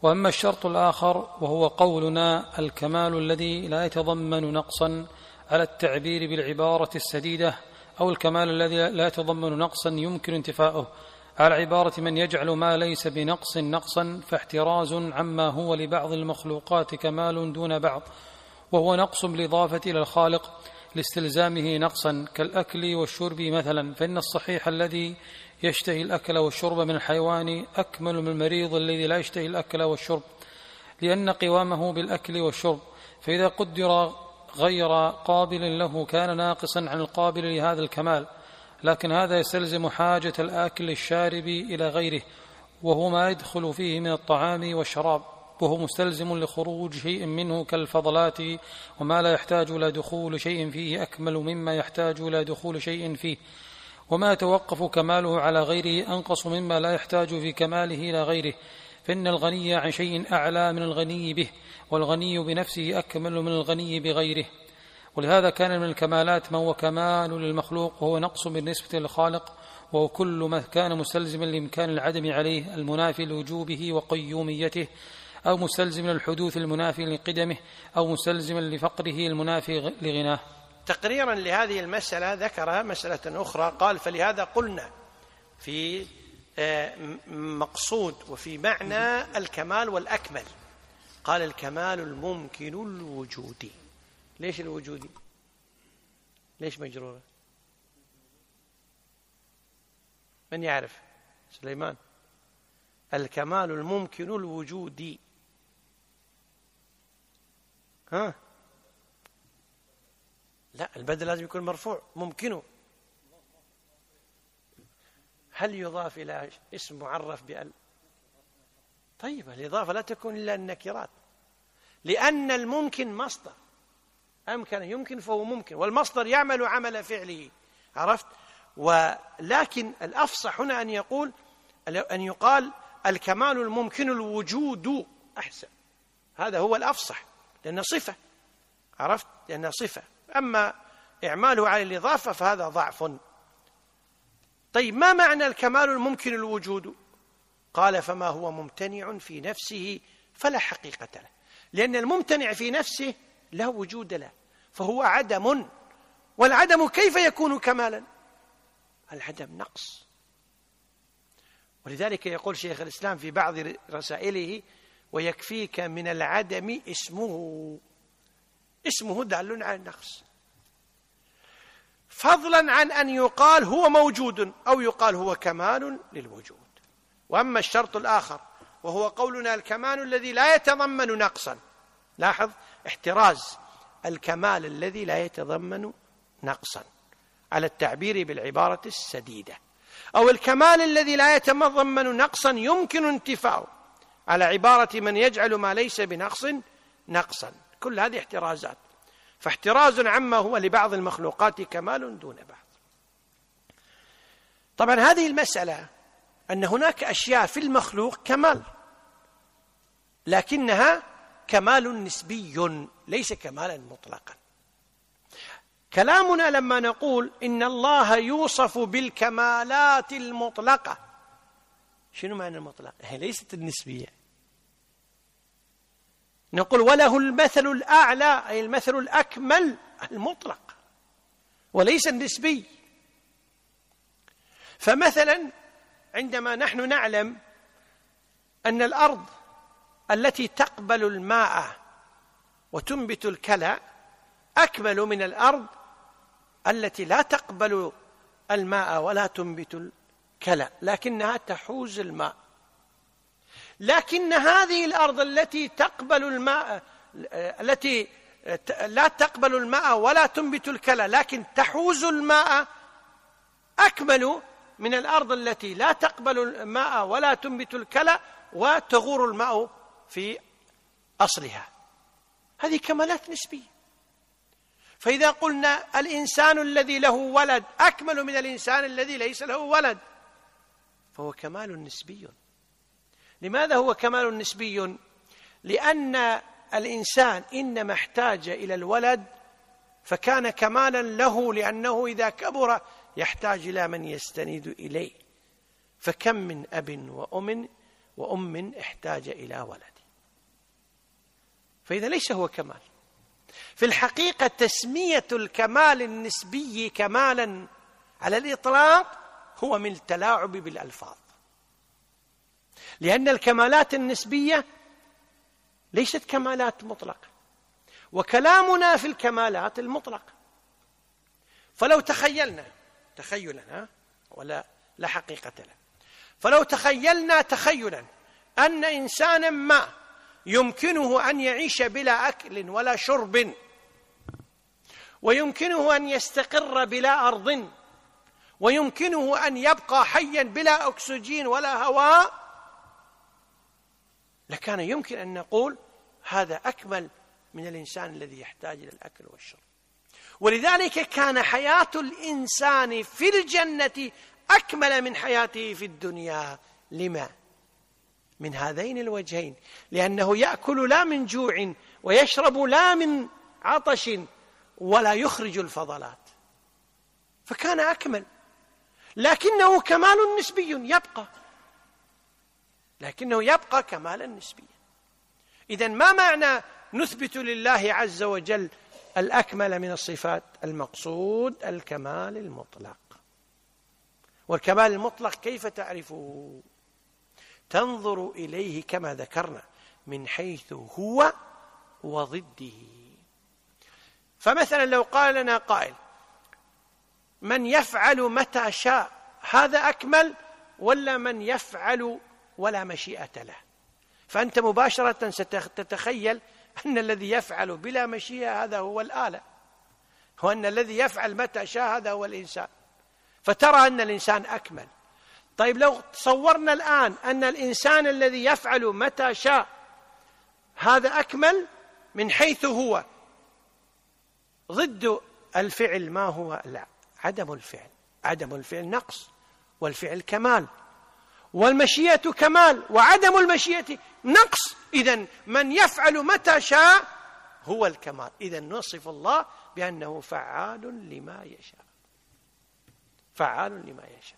وأما الشرط الآخر وهو قولنا الكمال الذي لا يتضمن نقصا على التعبير بالعبارة السديدة، أو الكمال الذي لا يتضمن نقصا يمكن انتفاؤه على عبارة من يجعل ما ليس بنقص نقصا، فاحتراز عما هو لبعض المخلوقات كمال دون بعض، وهو نقص بالإضافة إلى الخالق لاستلزامه نقصا كالأكل والشرب مثلا، فإن الصحيح الذي يشتهي الأكل والشرب من الحيوان أكمل من المريض الذي لا يشتهي الأكل والشرب، لأن قوامه بالأكل والشرب، فإذا قدر غير قابل له كان ناقصا عن القابل لهذا الكمال، لكن هذا يستلزم حاجة الآكل الشارب إلى غيره، وهو ما يدخل فيه من الطعام والشراب، وهو مستلزم لخروج شيء منه كالفضلات، وما لا يحتاج إلى دخول شيء فيه أكمل مما يحتاج إلى دخول شيء فيه، وما يتوقف كماله على غيره أنقص مما لا يحتاج في كماله إلى غيره، فإن الغني عن شيء أعلى من الغني به، والغني بنفسه أكمل من الغني بغيره. ولهذا كان من الكمالات ما هو كمال للمخلوق وهو نقص بالنسبة للخالق، وهو كل ما كان مستلزما لإمكان العدم عليه المنافي لوجوبه وقيوميته، أو مستلزما للحدوث المنافي لقدمه، أو مستلزما لفقره المنافي لغناه. تقريرا لهذه المسألة ذكر مسألة أخرى، قال: فلهذا قلنا في مقصود وفي معنى الكمال والأكمل، قال: الكمال الممكن الوجودي. ليش الوجودي؟ ليش مجرورة؟ من يعرف؟ سليمان. الكمال الممكن الوجودي. ها؟ لا، البدل لازم يكون مرفوع. ممكنه هل يضاف إلى اسم معرف بأل؟ طيب، الإضافة لا تكون إلا النكرات، لأن الممكن مصدر. أمكن يمكن فهو ممكن، والمصدر يعمل عمل فعله. عرفت؟ ولكن الأفصح هنا أن يقال الكمال الممكن الوجود أحسن. هذا هو الأفصح، لأنه صفة. عرفت؟ لأنه صفة. أما إعماله على الإضافة فهذا ضعف. طيب، ما معنى الكمال الممكن الوجود؟ قال: فما هو ممتنع في نفسه فلا حقيقة له، لأن الممتنع في نفسه لا وجود له، فهو عدم، والعدم كيف يكون كمالا؟ العدم نقص. ولذلك يقول شيخ الإسلام في بعض رسائله: ويكفيك من العدم اسمه دال على النقص، فضلا عن أن يقال هو موجود أو يقال هو كمال للوجود. وأما الشرط الآخر وهو قولنا الكمال الذي لا يتضمن نقصا، لاحظ احتراز، الكمال الذي لا يتضمن نقصا على التعبير بالعبارة السديدة، أو الكمال الذي لا يتضمن نقصا يمكن انتفاؤه على عبارة من يجعل ما ليس بنقص نقصا. كل هذه احترازات، فاحتراز عما هو لبعض المخلوقات كمال دون بعض. طبعا هذه المسألة أن هناك أشياء في المخلوق كمال، لكنها كمال نسبي ليس كمالا مطلقا. كلامنا لما نقول إن الله يوصف بالكمالات المطلقة، شنو معنى المطلق؟ هي ليست النسبية. نقول وله المثل الأعلى، أي المثل الأكمل المطلق، وليس النسبي. فمثلا عندما نحن نعلم أن الأرض التي تقبل الماء وتنبت الكلى أكمل من الأرض التي لا تقبل الماء ولا تنبت الكلى، لكنها تحوز الماء. لكن هذه الأرض التي تقبل الماء، التي لا تقبل الماء ولا تنبت الكلى لكن تحوز الماء، أكمل من الأرض التي لا تقبل الماء ولا تنبت الكلى وتغور الماء في أصلها. هذه كمالات نسبية. فإذا قلنا الإنسان الذي له ولد أكمل من الإنسان الذي ليس له ولد، فهو كمال نسبي. لماذا هو كمال نسبي؟ لأن الإنسان إنما احتاج إلى الولد فكان كمالا له، لأنه إذا كبر يحتاج إلى من يستند إليه. فكم من أب وأم احتاج إلى ولد. فإذا ليس هو كمال. في الحقيقة تسمية الكمال النسبي كمالا على الإطلاق هو من التلاعب بالألفاظ، لأن الكمالات النسبية ليست كمالات مطلقة، وكلامنا في الكمالات المطلقة. فلو تخيلنا تخيلا ولا لا حقيقة له، فلو تخيلنا تخيلا أن إنسانا ما يمكنه أن يعيش بلا أكل ولا شرب، ويمكنه أن يستقر بلا أرض، ويمكنه أن يبقى حيا بلا أكسجين ولا هواء، لكان يمكن أن نقول هذا أكمل من الإنسان الذي يحتاج إلى الأكل والشرب. ولذلك كان حياة الإنسان في الجنة أكمل من حياته في الدنيا. لما؟ من هذين الوجهين، لأنه يأكل لا من جوع، ويشرب لا من عطش، ولا يخرج الفضلات، فكان أكمل. لكنه كمال نسبي يبقى، لكنه يبقى كمالا نسبيا. إذن ما معنى نثبت لله عز وجل الأكمل من الصفات؟ المقصود الكمال المطلق. والكمال المطلق كيف تعرفه؟ تنظر إليه كما ذكرنا من حيث هو وضده. فمثلا لو قال لنا قائل من يفعل متى شاء، هذا أكمل ولا من يفعل ولا مشيئة له؟ فأنت مباشرة ستتخيل أن الذي يفعل بلا مشيئة هذا هو الآلة، وأن الذي يفعل متى شاء هذا هو الإنسان، فترى أن الإنسان أكمل. طيب لو تصورنا الآن أن الإنسان الذي يفعل متى شاء هذا أكمل من حيث هو، ضد الفعل ما هو؟ لا، عدم الفعل. عدم الفعل نقص، والفعل كمال، والمشيئة كمال، وعدم المشيئة نقص. إذن من يفعل متى شاء هو الكمال. إذن نصف الله بأنه فعال لما يشاء، فعال لما يشاء.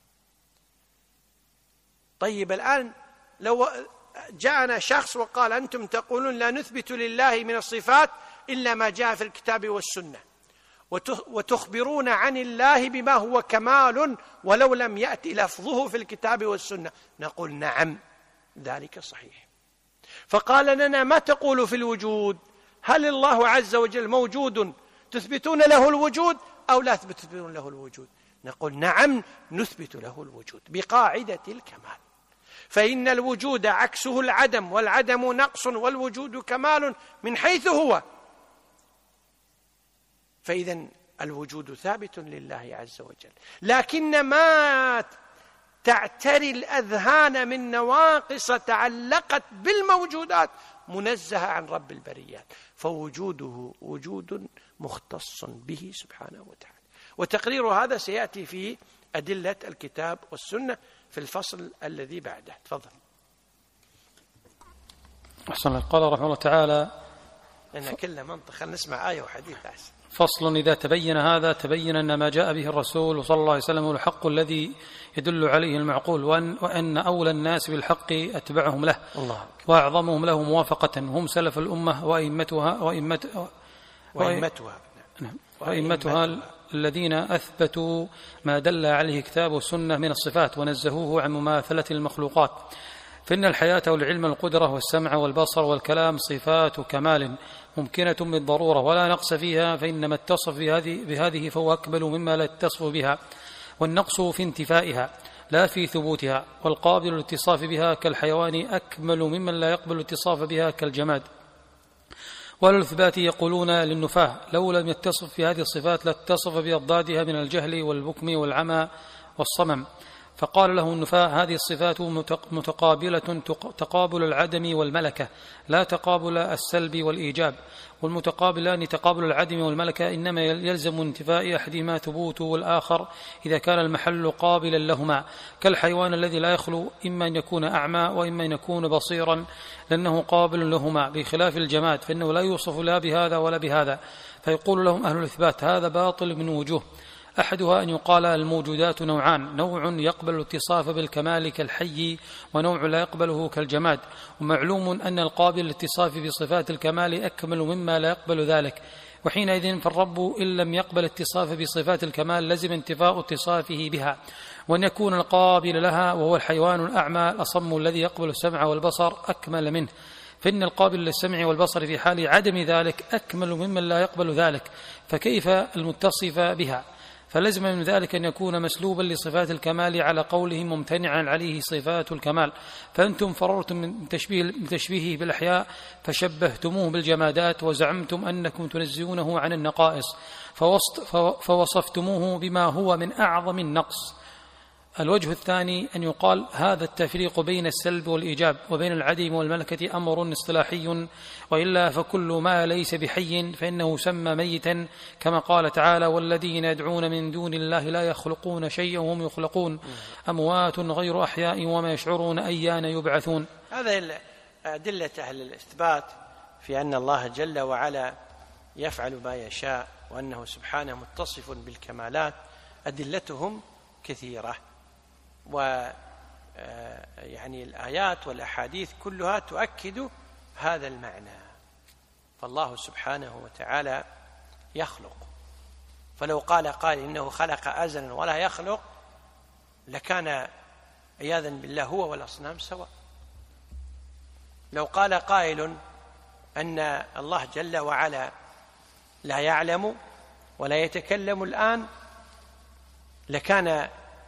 طيب الآن لو جاءنا شخص وقال أنتم تقولون لا نثبت لله من الصفات إلا ما جاء في الكتاب والسنة، وتخبرون عن الله بما هو كمال ولو لم يأتي لفظه في الكتاب والسنة، نقول نعم ذلك صحيح. فقال لنا ما تقول في الوجود؟ هل الله عز وجل موجود تثبتون له الوجود أو لا تثبتون له الوجود؟ نقول نعم نثبت له الوجود بقاعدة الكمال، فإن الوجود عكسه العدم، والعدم نقص، والوجود كمال من حيث هو. فإذن الوجود ثابت لله عز وجل، لكن ما تعتري الأذهان من نواقص تعلقت بالموجودات منزهة عن رب البريات، فوجوده وجود مختص به سبحانه وتعالى. وتقرير هذا سيأتي في أدلة الكتاب والسنة في الفصل الذي بعده. تفضل. أحسن. قال رحمه الله تعالى أنا كل منطق، خلنا نسمع آية وحديث أحسن. فصل: إذا تبين هذا تبين أن ما جاء به الرسول صلى الله عليه وسلم هو الحق الذي يدل عليه المعقول، وأن أولى الناس بالحق أتبعهم له الله، وأعظمهم له موافقة هم سلف الأمة وأئمتها الذين أثبتوا ما دل عليه كتاب والسنة من الصفات ونزهوه عن مماثلة المخلوقات. فإن الحياة والعلم والقدرة والسمع والبصر والكلام صفات كمال ممكنة بالضرورة ولا نقص فيها، فإنما اتصف بهذه فهو أكمل مما لا يتصف بها، والنقص في انتفائها لا في ثبوتها، والقابل للاتصاف بها كالحيوان أكمل ممن لا يقبل الاتصاف بها كالجماد. وللإثبات يقولون للنفاة لو لم يتصف بهذه الصفات لاتصف بأضدادها من الجهل والبكم والعمى والصمم. فقال له النفاة هذه الصفات متقابلة تقابل العدم والملكة، لا تقابل السلب والإيجاب، والمتقابلان تقابل العدم والملكة إنما يلزم انتفاء أحدهما ثبوته والآخر إذا كان المحل قابلا لهما، كالحيوان الذي لا يخلو إما أن يكون أعمى وإما أن يكون بصيرا لأنه قابل لهما، بخلاف الجماد فإنه لا يوصف لا بهذا ولا بهذا. فيقول لهم أهل الإثبات هذا باطل من وجوه: أحدها أن يقال الموجودات نوعان: نوع يقبل الاتصاف بالكمال كالحي، ونوع لا يقبله كالجماد. ومعلوم أن القابل للاتصاف بصفات الكمال أكمل مما لا يقبل ذلك، وحينئذ فالرب إن لم يقبل اتصاف بصفات الكمال لزم انتفاء اتصافه بها، وأن يكون القابل لها وهو الحيوان الأعمى الأصم الذي يقبل السمع والبصر أكمل منه، فإن القابل للسمع والبصر في حال عدم ذلك أكمل ممن لا يقبل ذلك، فكيف المتصف بها؟ فلزم من ذلك أن يكون مسلوبا لصفات الكمال على قولهم ممتنعا عليه صفات الكمال. فأنتم فررتم من تشبيهه بالأحياء فشبهتموه بالجمادات، وزعمتم أنكم تنزهونه عن النقائص فوصفتموه بما هو من أعظم النقص. الوجه الثاني أن يقال هذا التفريق بين السلب والإيجاب وبين العدم والملكة أمر اصطلاحي، وإلا فكل ما ليس بحي فإنه سمى ميتا، كما قال تعالى: والذين يدعون من دون الله لا يخلقون شيئا وهم يخلقون أموات غير أحياء وما يشعرون أيان يبعثون. هذا أدلة أهل الإثبات في أن الله جل وعلا يفعل ما يشاء، وأنه سبحانه متصف بالكمالات، أدلتهم كثيرة، ويعني الآيات والأحاديث كلها تؤكد هذا المعنى. فالله سبحانه وتعالى يخلق، فلو قال قائل إنه خلق أزلا ولا يخلق لكان عياذا بالله هو والأصنام سواء. لو قال قائل أن الله جل وعلا لا يعلم ولا يتكلم الآن لكان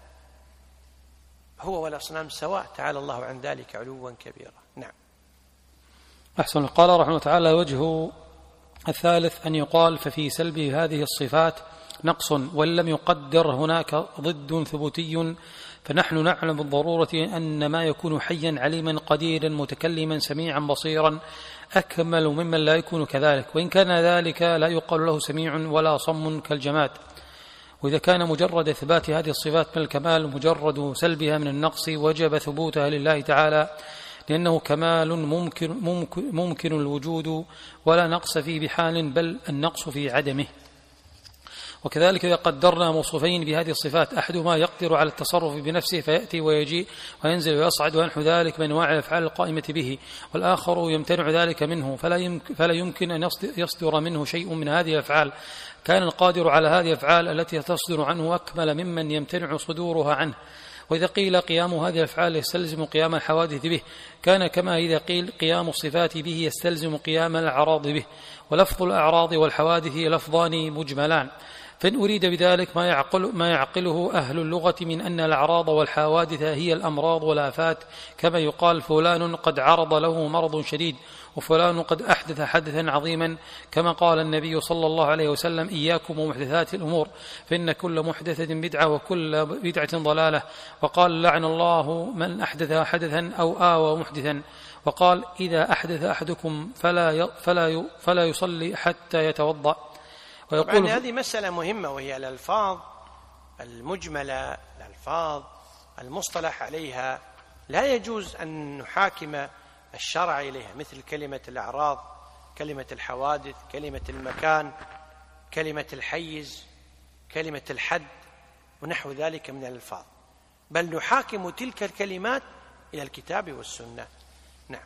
هو والأصنام سواء، تعالى الله عن ذلك علوا كبيرا. نعم. أحسن. قال رحمه تعالى: وجه الثالث أن يقال ففي سلب هذه الصفات نقص، وإن لم يقدر هناك ضد ثبوتي، فنحن نعلم بالضرورة أن ما يكون حيا عليما قديرا متكلما سميعا بصيرا أكمل ممن لا يكون كذلك، وإن كان ذلك لا يقال له سميع ولا صم كالجماد. وإذا كان مجرد إثبات هذه الصفات من الكمال مجرد سلبها من النقص وجب ثبوتها لله تعالى، لأنه كمال ممكن الوجود ولا نقص فيه بحال، بل النقص في عدمه. وكذلك إذا قدرنا موصوفين بهذه الصفات أحدهما يقدر على التصرف بنفسه فيأتي ويجيء وينزل ويصعد ونحو ذلك من أنواع الأفعال القائمة به، والآخر يمتنع ذلك منه فلا يمكن أن يصدر منه شيء من هذه الأفعال، كان القادر على هذه الأفعال التي تصدر عنه أكمل ممن يمتنع صدورها عنه. وإذا قيل قيام هذه الأفعال يستلزم قيام الحوادث به، كان كما إذا قيل قيام الصفات به يستلزم قيام الأعراض به. ولفظ الأعراض والحوادث لفظان مجملان، فإن أريد بذلك ما يعقله أهل اللغة من أن الأعراض والحوادث هي الأمراض والآفات، كما يقال فلان قد عرض له مرض شديد، وفلان قد أحدث حدثا عظيما، كما قال النبي صلى الله عليه وسلم: إياكم ومحدثات الأمور فإن كل محدثة بدعة وكل بدعة ضلالة. وقال: لعن الله من أحدث حدثا أو آوى محدثا. وقال: إذا أحدث أحدكم فلا يصلي حتى يتوضأ. طبعا هذه مسألة مهمة، وهي الألفاظ المجملة، الألفاظ المصطلح عليها لا يجوز أن نحاكم الشرع إليها، مثل كلمة الأعراض، كلمة الحوادث، كلمة المكان، كلمة الحيز، كلمة الحد ونحو ذلك من الألفاظ، بل نحاكم تلك الكلمات إلى الكتاب والسنة. نعم.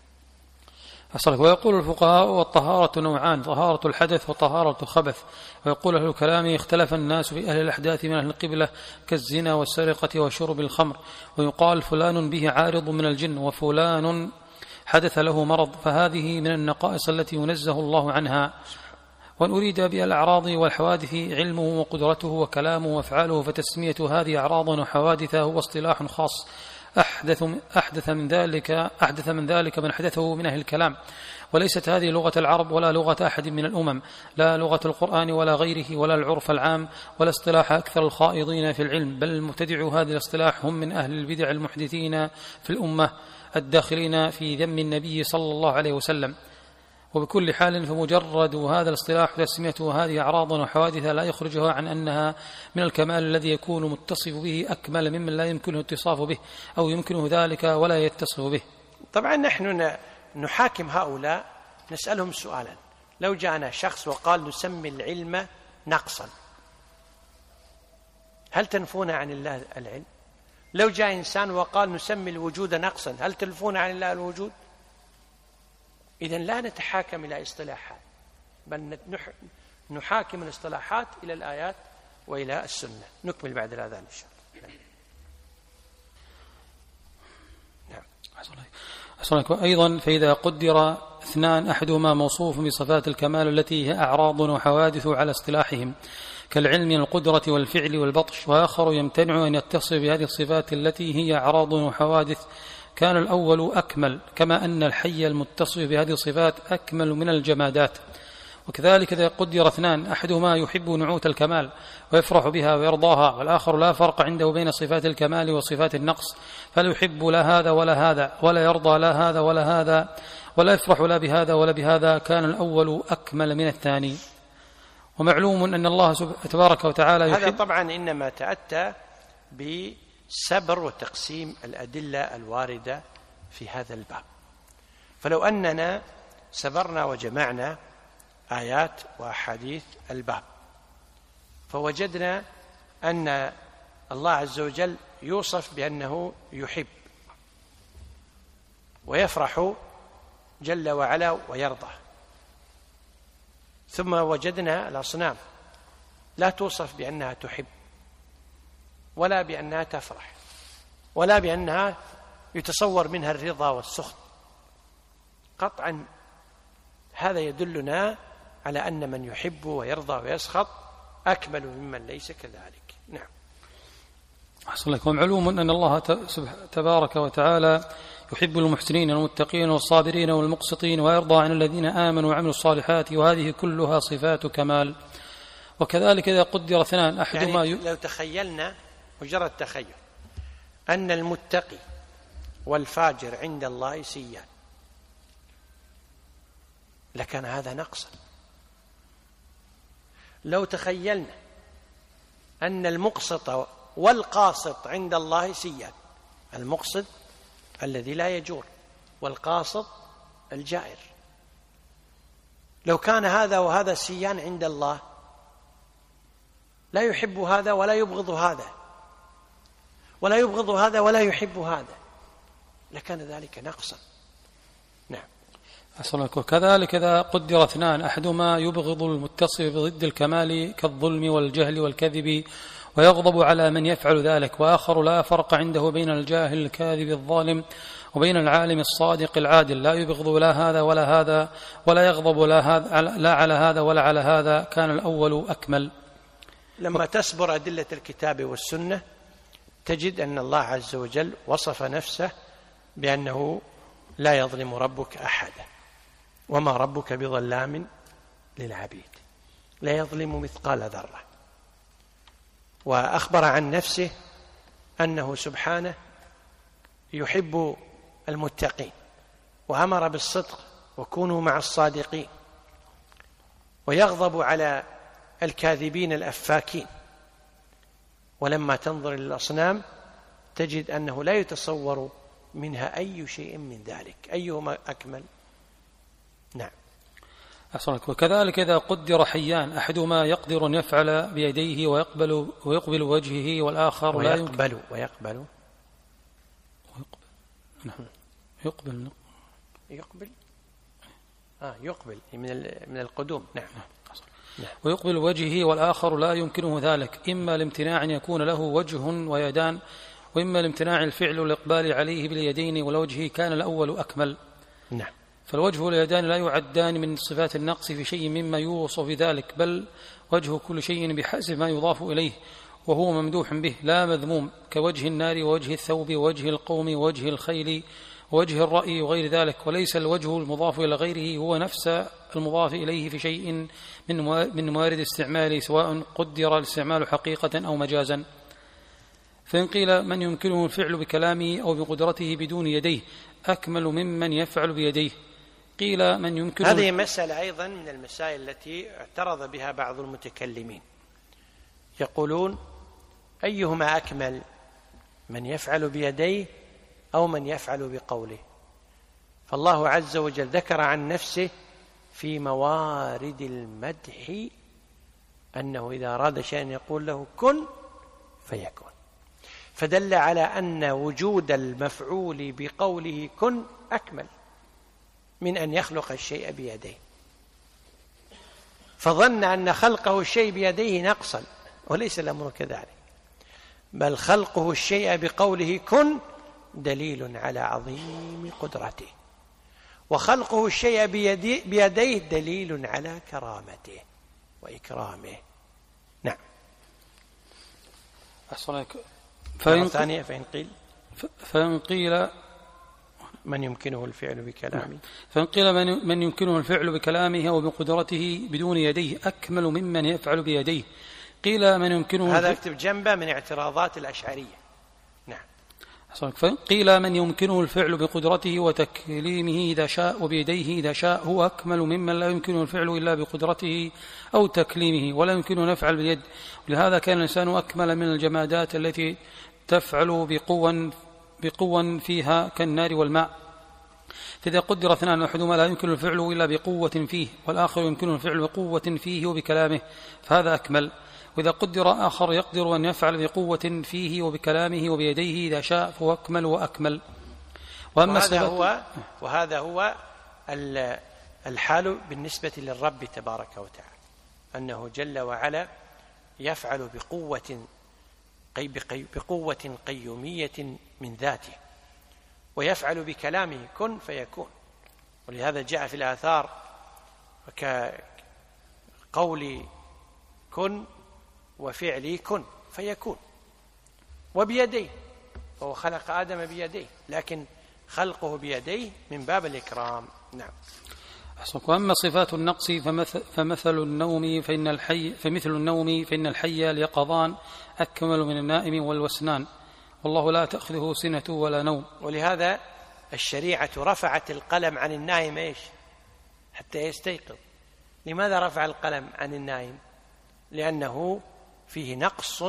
ويقول الفقهاء: والطهارة نوعان، طهارة الحدث وطهارة الخبث. ويقول أهل الكلام: اختلف الناس في أهل الأحداث من أهل القبلة كالزنا والسرقة وشرب الخمر. ويقال فلان به عارض من الجن، وفلان حدث له مرض، فهذه من النقائص التي ينزه الله عنها. وأن أريد بالأعراض والحوادث علمه وقدرته وكلامه وأفعاله، فتسمية هذه أعراضا وحوادث هو اصطلاح خاص أحدث من ذلك من حدثه من أهل الكلام، وليست هذه لغة العرب ولا لغة أحد من الأمم، لا لغة القرآن ولا غيره، ولا العرف العام، ولا اصطلاح أكثر الخائضين في العلم، بل المبتدع هذا الاصطلاح هم من أهل البدع المحدثين في الأمة الداخلين في ذم النبي صلى الله عليه وسلم. وبكل حال فمجرد هذا الاصطلاح تسميته هذه أعراض وحوادث لا يخرجها عن أنها من الكمال الذي يكون متصف به أكمل ممن لا يمكنه اتصاف به أو يمكنه ذلك ولا يتصف به. طبعا نحن نحاكم هؤلاء، نسألهم سؤالا: لو جاءنا شخص وقال نسمي العلم نقصا، هل تنفون عن الله العلم؟ لو جاء إنسان وقال نسمي الوجود نقصا، هل تنفون عن الله الوجود؟ إذن لا نتحاكم إلى اصطلاحات، بل نحاكم الاصطلاحات إلى الآيات وإلى السنة. نكمل بعد الأذان إن شاء الله. نعم. أحسنك. أيضا فإذا قدر اثنان أحدهما موصوف بصفات الكمال التي هي أعراض وحوادث على اصطلاحهم كالعلم القدرة والفعل والبطش، وآخر يمتنع أن يتصف بهذه الصفات التي هي أعراض وحوادث، كان الأول أكمل، كما أن الحي المتصف بهذه الصفات أكمل من الجمادات. وكذلك إذا قدر اثنان أحدهما يحب نعوت الكمال ويفرح بها ويرضاها، والآخر لا فرق عنده بين صفات الكمال وصفات النقص، فلا يحب لا هذا ولا هذا، ولا يرضى لا هذا ولا هذا، ولا يفرح لا بهذا ولا بهذا، كان الأول أكمل من الثاني. ومعلوم أن الله تبارك وتعالى هذا طبعا إنما تأتى بسبر وتقسيم الأدلة الواردة في هذا الباب. فلو أننا سبرنا وجمعنا آيات وأحاديث الباب فوجدنا أن الله عز وجل يوصف بأنه يحب ويفرح جل وعلا ويرضى، ثم وجدنا الأصنام لا توصف بأنها تحب ولا بأنها تفرح ولا بأنها يتصور منها الرضا والسخط، قطعا هذا يدلنا على أن من يحب ويرضى ويسخط أكمل ممن ليس كذلك. نعم. أحسن لك. ومعلوم أن الله تبارك وتعالى يحب المحسنين والمتقين والصابرين والمقسطين، ويرضى عن الذين آمنوا وعملوا الصالحات، وهذه كلها صفات كمال. وكذلك إذا قدر اثنان أحدهما لو تخيلنا مجرد تخيل أن المتقي والفاجر عند الله سيان لكان هذا نقصا. لو تخيلنا أن المقسط والقاسط عند الله سيان، المقسط الذي لا يجور والقاسط الجائر، لو كان هذا وهذا سيان عند الله لا يحب هذا ولا يبغض هذا ولا يبغض هذا ولا يحب هذا لكان ذلك نقصا. نعم. وكذلك إذا قدر اثنان أحدهما يبغض المتصف بضد الكمال كالظلم والجهل والكذب ويغضب على من يفعل ذلك، وآخر لا فرق عنده بين الجاهل الكاذب الظالم وبين العالم الصادق العادل، لا يبغض لا هذا ولا هذا ولا يغضب لا على هذا ولا على هذا، كان الأول أكمل. لما تسبر أدلة الكتاب والسنة تجد أن الله عز وجل وصف نفسه بأنه لا يظلم ربك أحدا وما ربك بظلام للعبيد، لا يظلم مثقال ذرة، وأخبر عن نفسه أنه سبحانه يحب المتقين وأمر بالصدق وكونوا مع الصادقين، ويغضب على الكاذبين الأفاكين. ولما تنظر للأصنام تجد أنه لا يتصور منها أي شيء من ذلك، أيهما أكمل. نعم. أحسنك. وكذلك إذا قدر حيان أحدهما يقدر أن يفعل بيديه ويقبل وجهه، والآخر لا يمكن ويقبل نعم. يقبل من القدوم. نعم. ويقبل وجهه، والآخر لا يمكنه ذلك، إما لامتناع أن يكون له وجه ويدان، وإما لامتناع الفعل والإقبال عليه باليدين والوجه، كان الأول أكمل. نعم. فالوجه واليدان لا يعدان من صفات النقص في شيء مما يوصف بذلك، بل وجه كل شيء بحسب ما يضاف إليه، وهو ممدوح به لا مذموم، كوجه النار ووجه الثوب ووجه القوم ووجه الخيل ووجه الرأي وغير ذلك. وليس الوجه المضاف إلى غيره هو نفس المضاف إليه في شيء من موارد استعماله، سواء قدر الاستعمال حقيقة أو مجازا. فإن قيل من يمكنه الفعل بكلامه أو بقدرته بدون يديه أكمل ممن يفعل بيديه، قيل من يمكنه. هذه مسألة أيضا من المسائل التي اعترض بها بعض المتكلمين، يقولون أيهما أكمل، من يفعل بيديه أو من يفعل بقوله؟ فالله عز وجل ذكر عن نفسه في موارد المدح أنه إذا أراد شيئا يقول له كن فيكون. فدل على أن وجود المفعول بقوله كن أكمل من أن يخلق الشيء بيديه، فظن أن خلقه الشيء بيديه نقصا، وليس الأمر كذلك، بل خلقه الشيء بقوله كن دليل على عظيم قدرته، وخلقه الشيء بيديه دليل على كرامته وإكرامه. نعم. أحسنك. ثانية فإن قيل من يمكنه الفعل بكلامه، فإن قيل من يمكنه الفعل بكلامه أو بقدرته بدون يديه أكمل ممن يفعل بيديه، قيل من يمكنه هذا اكتب جنبه من اعتراضات الأشعرية. نعم. فإن قيل من يمكنه الفعل بقدرته وتكليمه إذا شاء وبيديه إذا شاء هو أكمل ممن لا يمكنه الفعل إلا بقدرته أو تكليمه ولا يمكنه نفعل باليد، ولهذا كان الإنسان أكمل من الجمادات التي تفعل بقوة فيها كالنار والماء. فإذا قدر اثنان أحدهما لا يمكن الفعل إلا بقوة فيه والآخر يمكنه الفعل بقوة فيه وبكلامه فهذا أكمل. وإذا قدر آخر يقدر أن يفعل بقوة فيه وبكلامه وبيديه إذا شاء فهو أكمل وأكمل. وهذا هو الحال بالنسبة للرب تبارك وتعالى، أنه جل وعلا يفعل بقوة قيومية من ذاته، ويفعل بكلامه كن فيكون. ولهذا جاء في الآثار كقول كن وفعلي كن فيكون، وبيديه، فهو خلق آدم بيديه، لكن خلقه بيديه من باب الإكرام. نعم. وأما صفات النقص فمثل النوم فإن الحي اليقظان أكمل من النائم والوسنان، والله لا تأخذه سنة ولا نوم. ولهذا الشريعة رفعت القلم عن النائم حتى يستيقظ. لماذا رفع القلم عن النائم؟ لأنه فيه نقص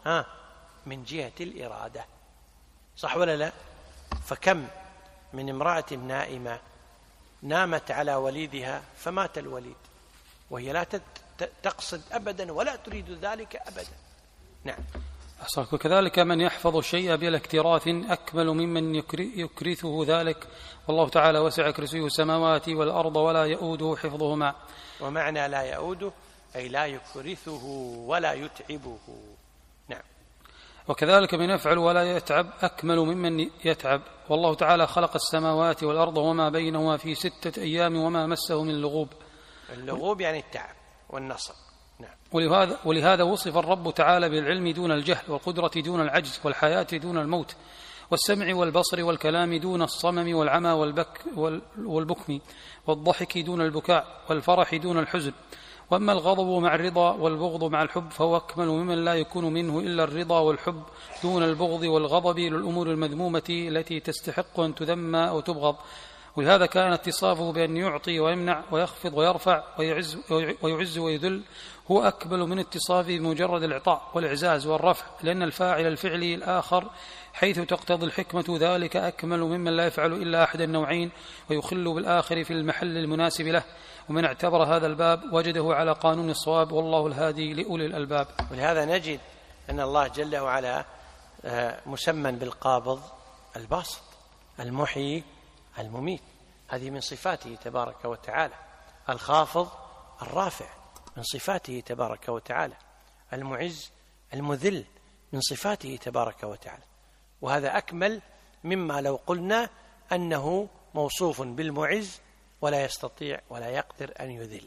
من جهة الإرادة، صح ولا لا؟ فكم من امرأة نائمة نامت على وليدها فمات الوليد وهي لا تقصد أبدا ولا تريد ذلك أبدا. نعم. وكذلك من يحفظ الشيء بلا اكتراث أكمل ممن يكرثه ذلك، والله تعالى وسع كرسيه السماوات والأرض ولا يؤوده حفظهما. ومعنى لا يؤوده أي لا يكرثه ولا يتعبه. نعم. وكذلك من يفعل ولا يتعب أكمل ممن يتعب، والله تعالى خلق السماوات والأرض وما بينهما في 6 أيام وما مسه من لغوب. اللغوب يعني التعب والنصب. نعم. ولهذا وصف الرب تعالى بالعلم دون الجهل، والقدرة دون العجز، والحياة دون الموت، والسمع والبصر والكلام دون الصمم والعمى والبكم، والضحك دون البكاء، والفرح دون الحزن. وأما الغضب مع الرضا والبغض مع الحب فهو أكمل ممن لا يكون منه إلا الرضا والحب دون البغض والغضب للأمور المذمومة التي تستحق أن تذم أو تبغض. ولهذا كان اتصافه بأن يعطي ويمنع ويخفض ويرفع ويعز ويذل هو أكمل من اتصافه بمجرد الإعطاء والإعزاز والرفع، لأن الفاعل الفعل الآخر حيث تقتضي الحكمة ذلك أكمل ممن لا يفعل إلا أحد النوعين ويخل بالآخر في المحل المناسب له. ومن اعتبر هذا الباب وجده على قانون الصواب، والله الهادي لأولي الألباب. ولهذا نجد أن الله جل وعلا مسمى بالقابض الباسط المحيي المميت، هذه من صفاته تبارك وتعالى. الخافض الرافع من صفاته تبارك وتعالى. المعز المذل من صفاته تبارك وتعالى. وهذا أكمل مما لو قلنا أنه موصوف بالمعز ولا يستطيع ولا يقدر أن يذل،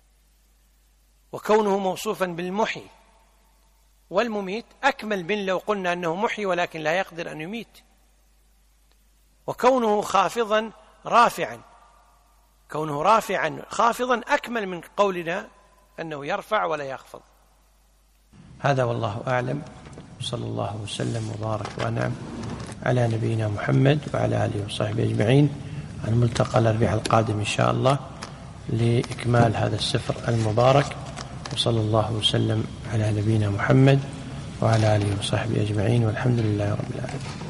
وكونه موصوفا بالمحيي والمميت أكمل من لو قلنا أنه محيي ولكن لا يقدر أن يميت، وكونه خافضا رافعا، كونه رافعا خافضا أكمل من قولنا أنه يرفع ولا يخفض. هذا والله أعلم، صلى الله وسلم وبارك وأنعم على نبينا محمد وعلى آله وصحبه أجمعين. الملتقى الأربعاء القادم إن شاء الله لإكمال هذا السفر المبارك، وصلى الله وسلم على نبينا محمد وعلى آله وصحبه أجمعين، والحمد لله رب العالمين.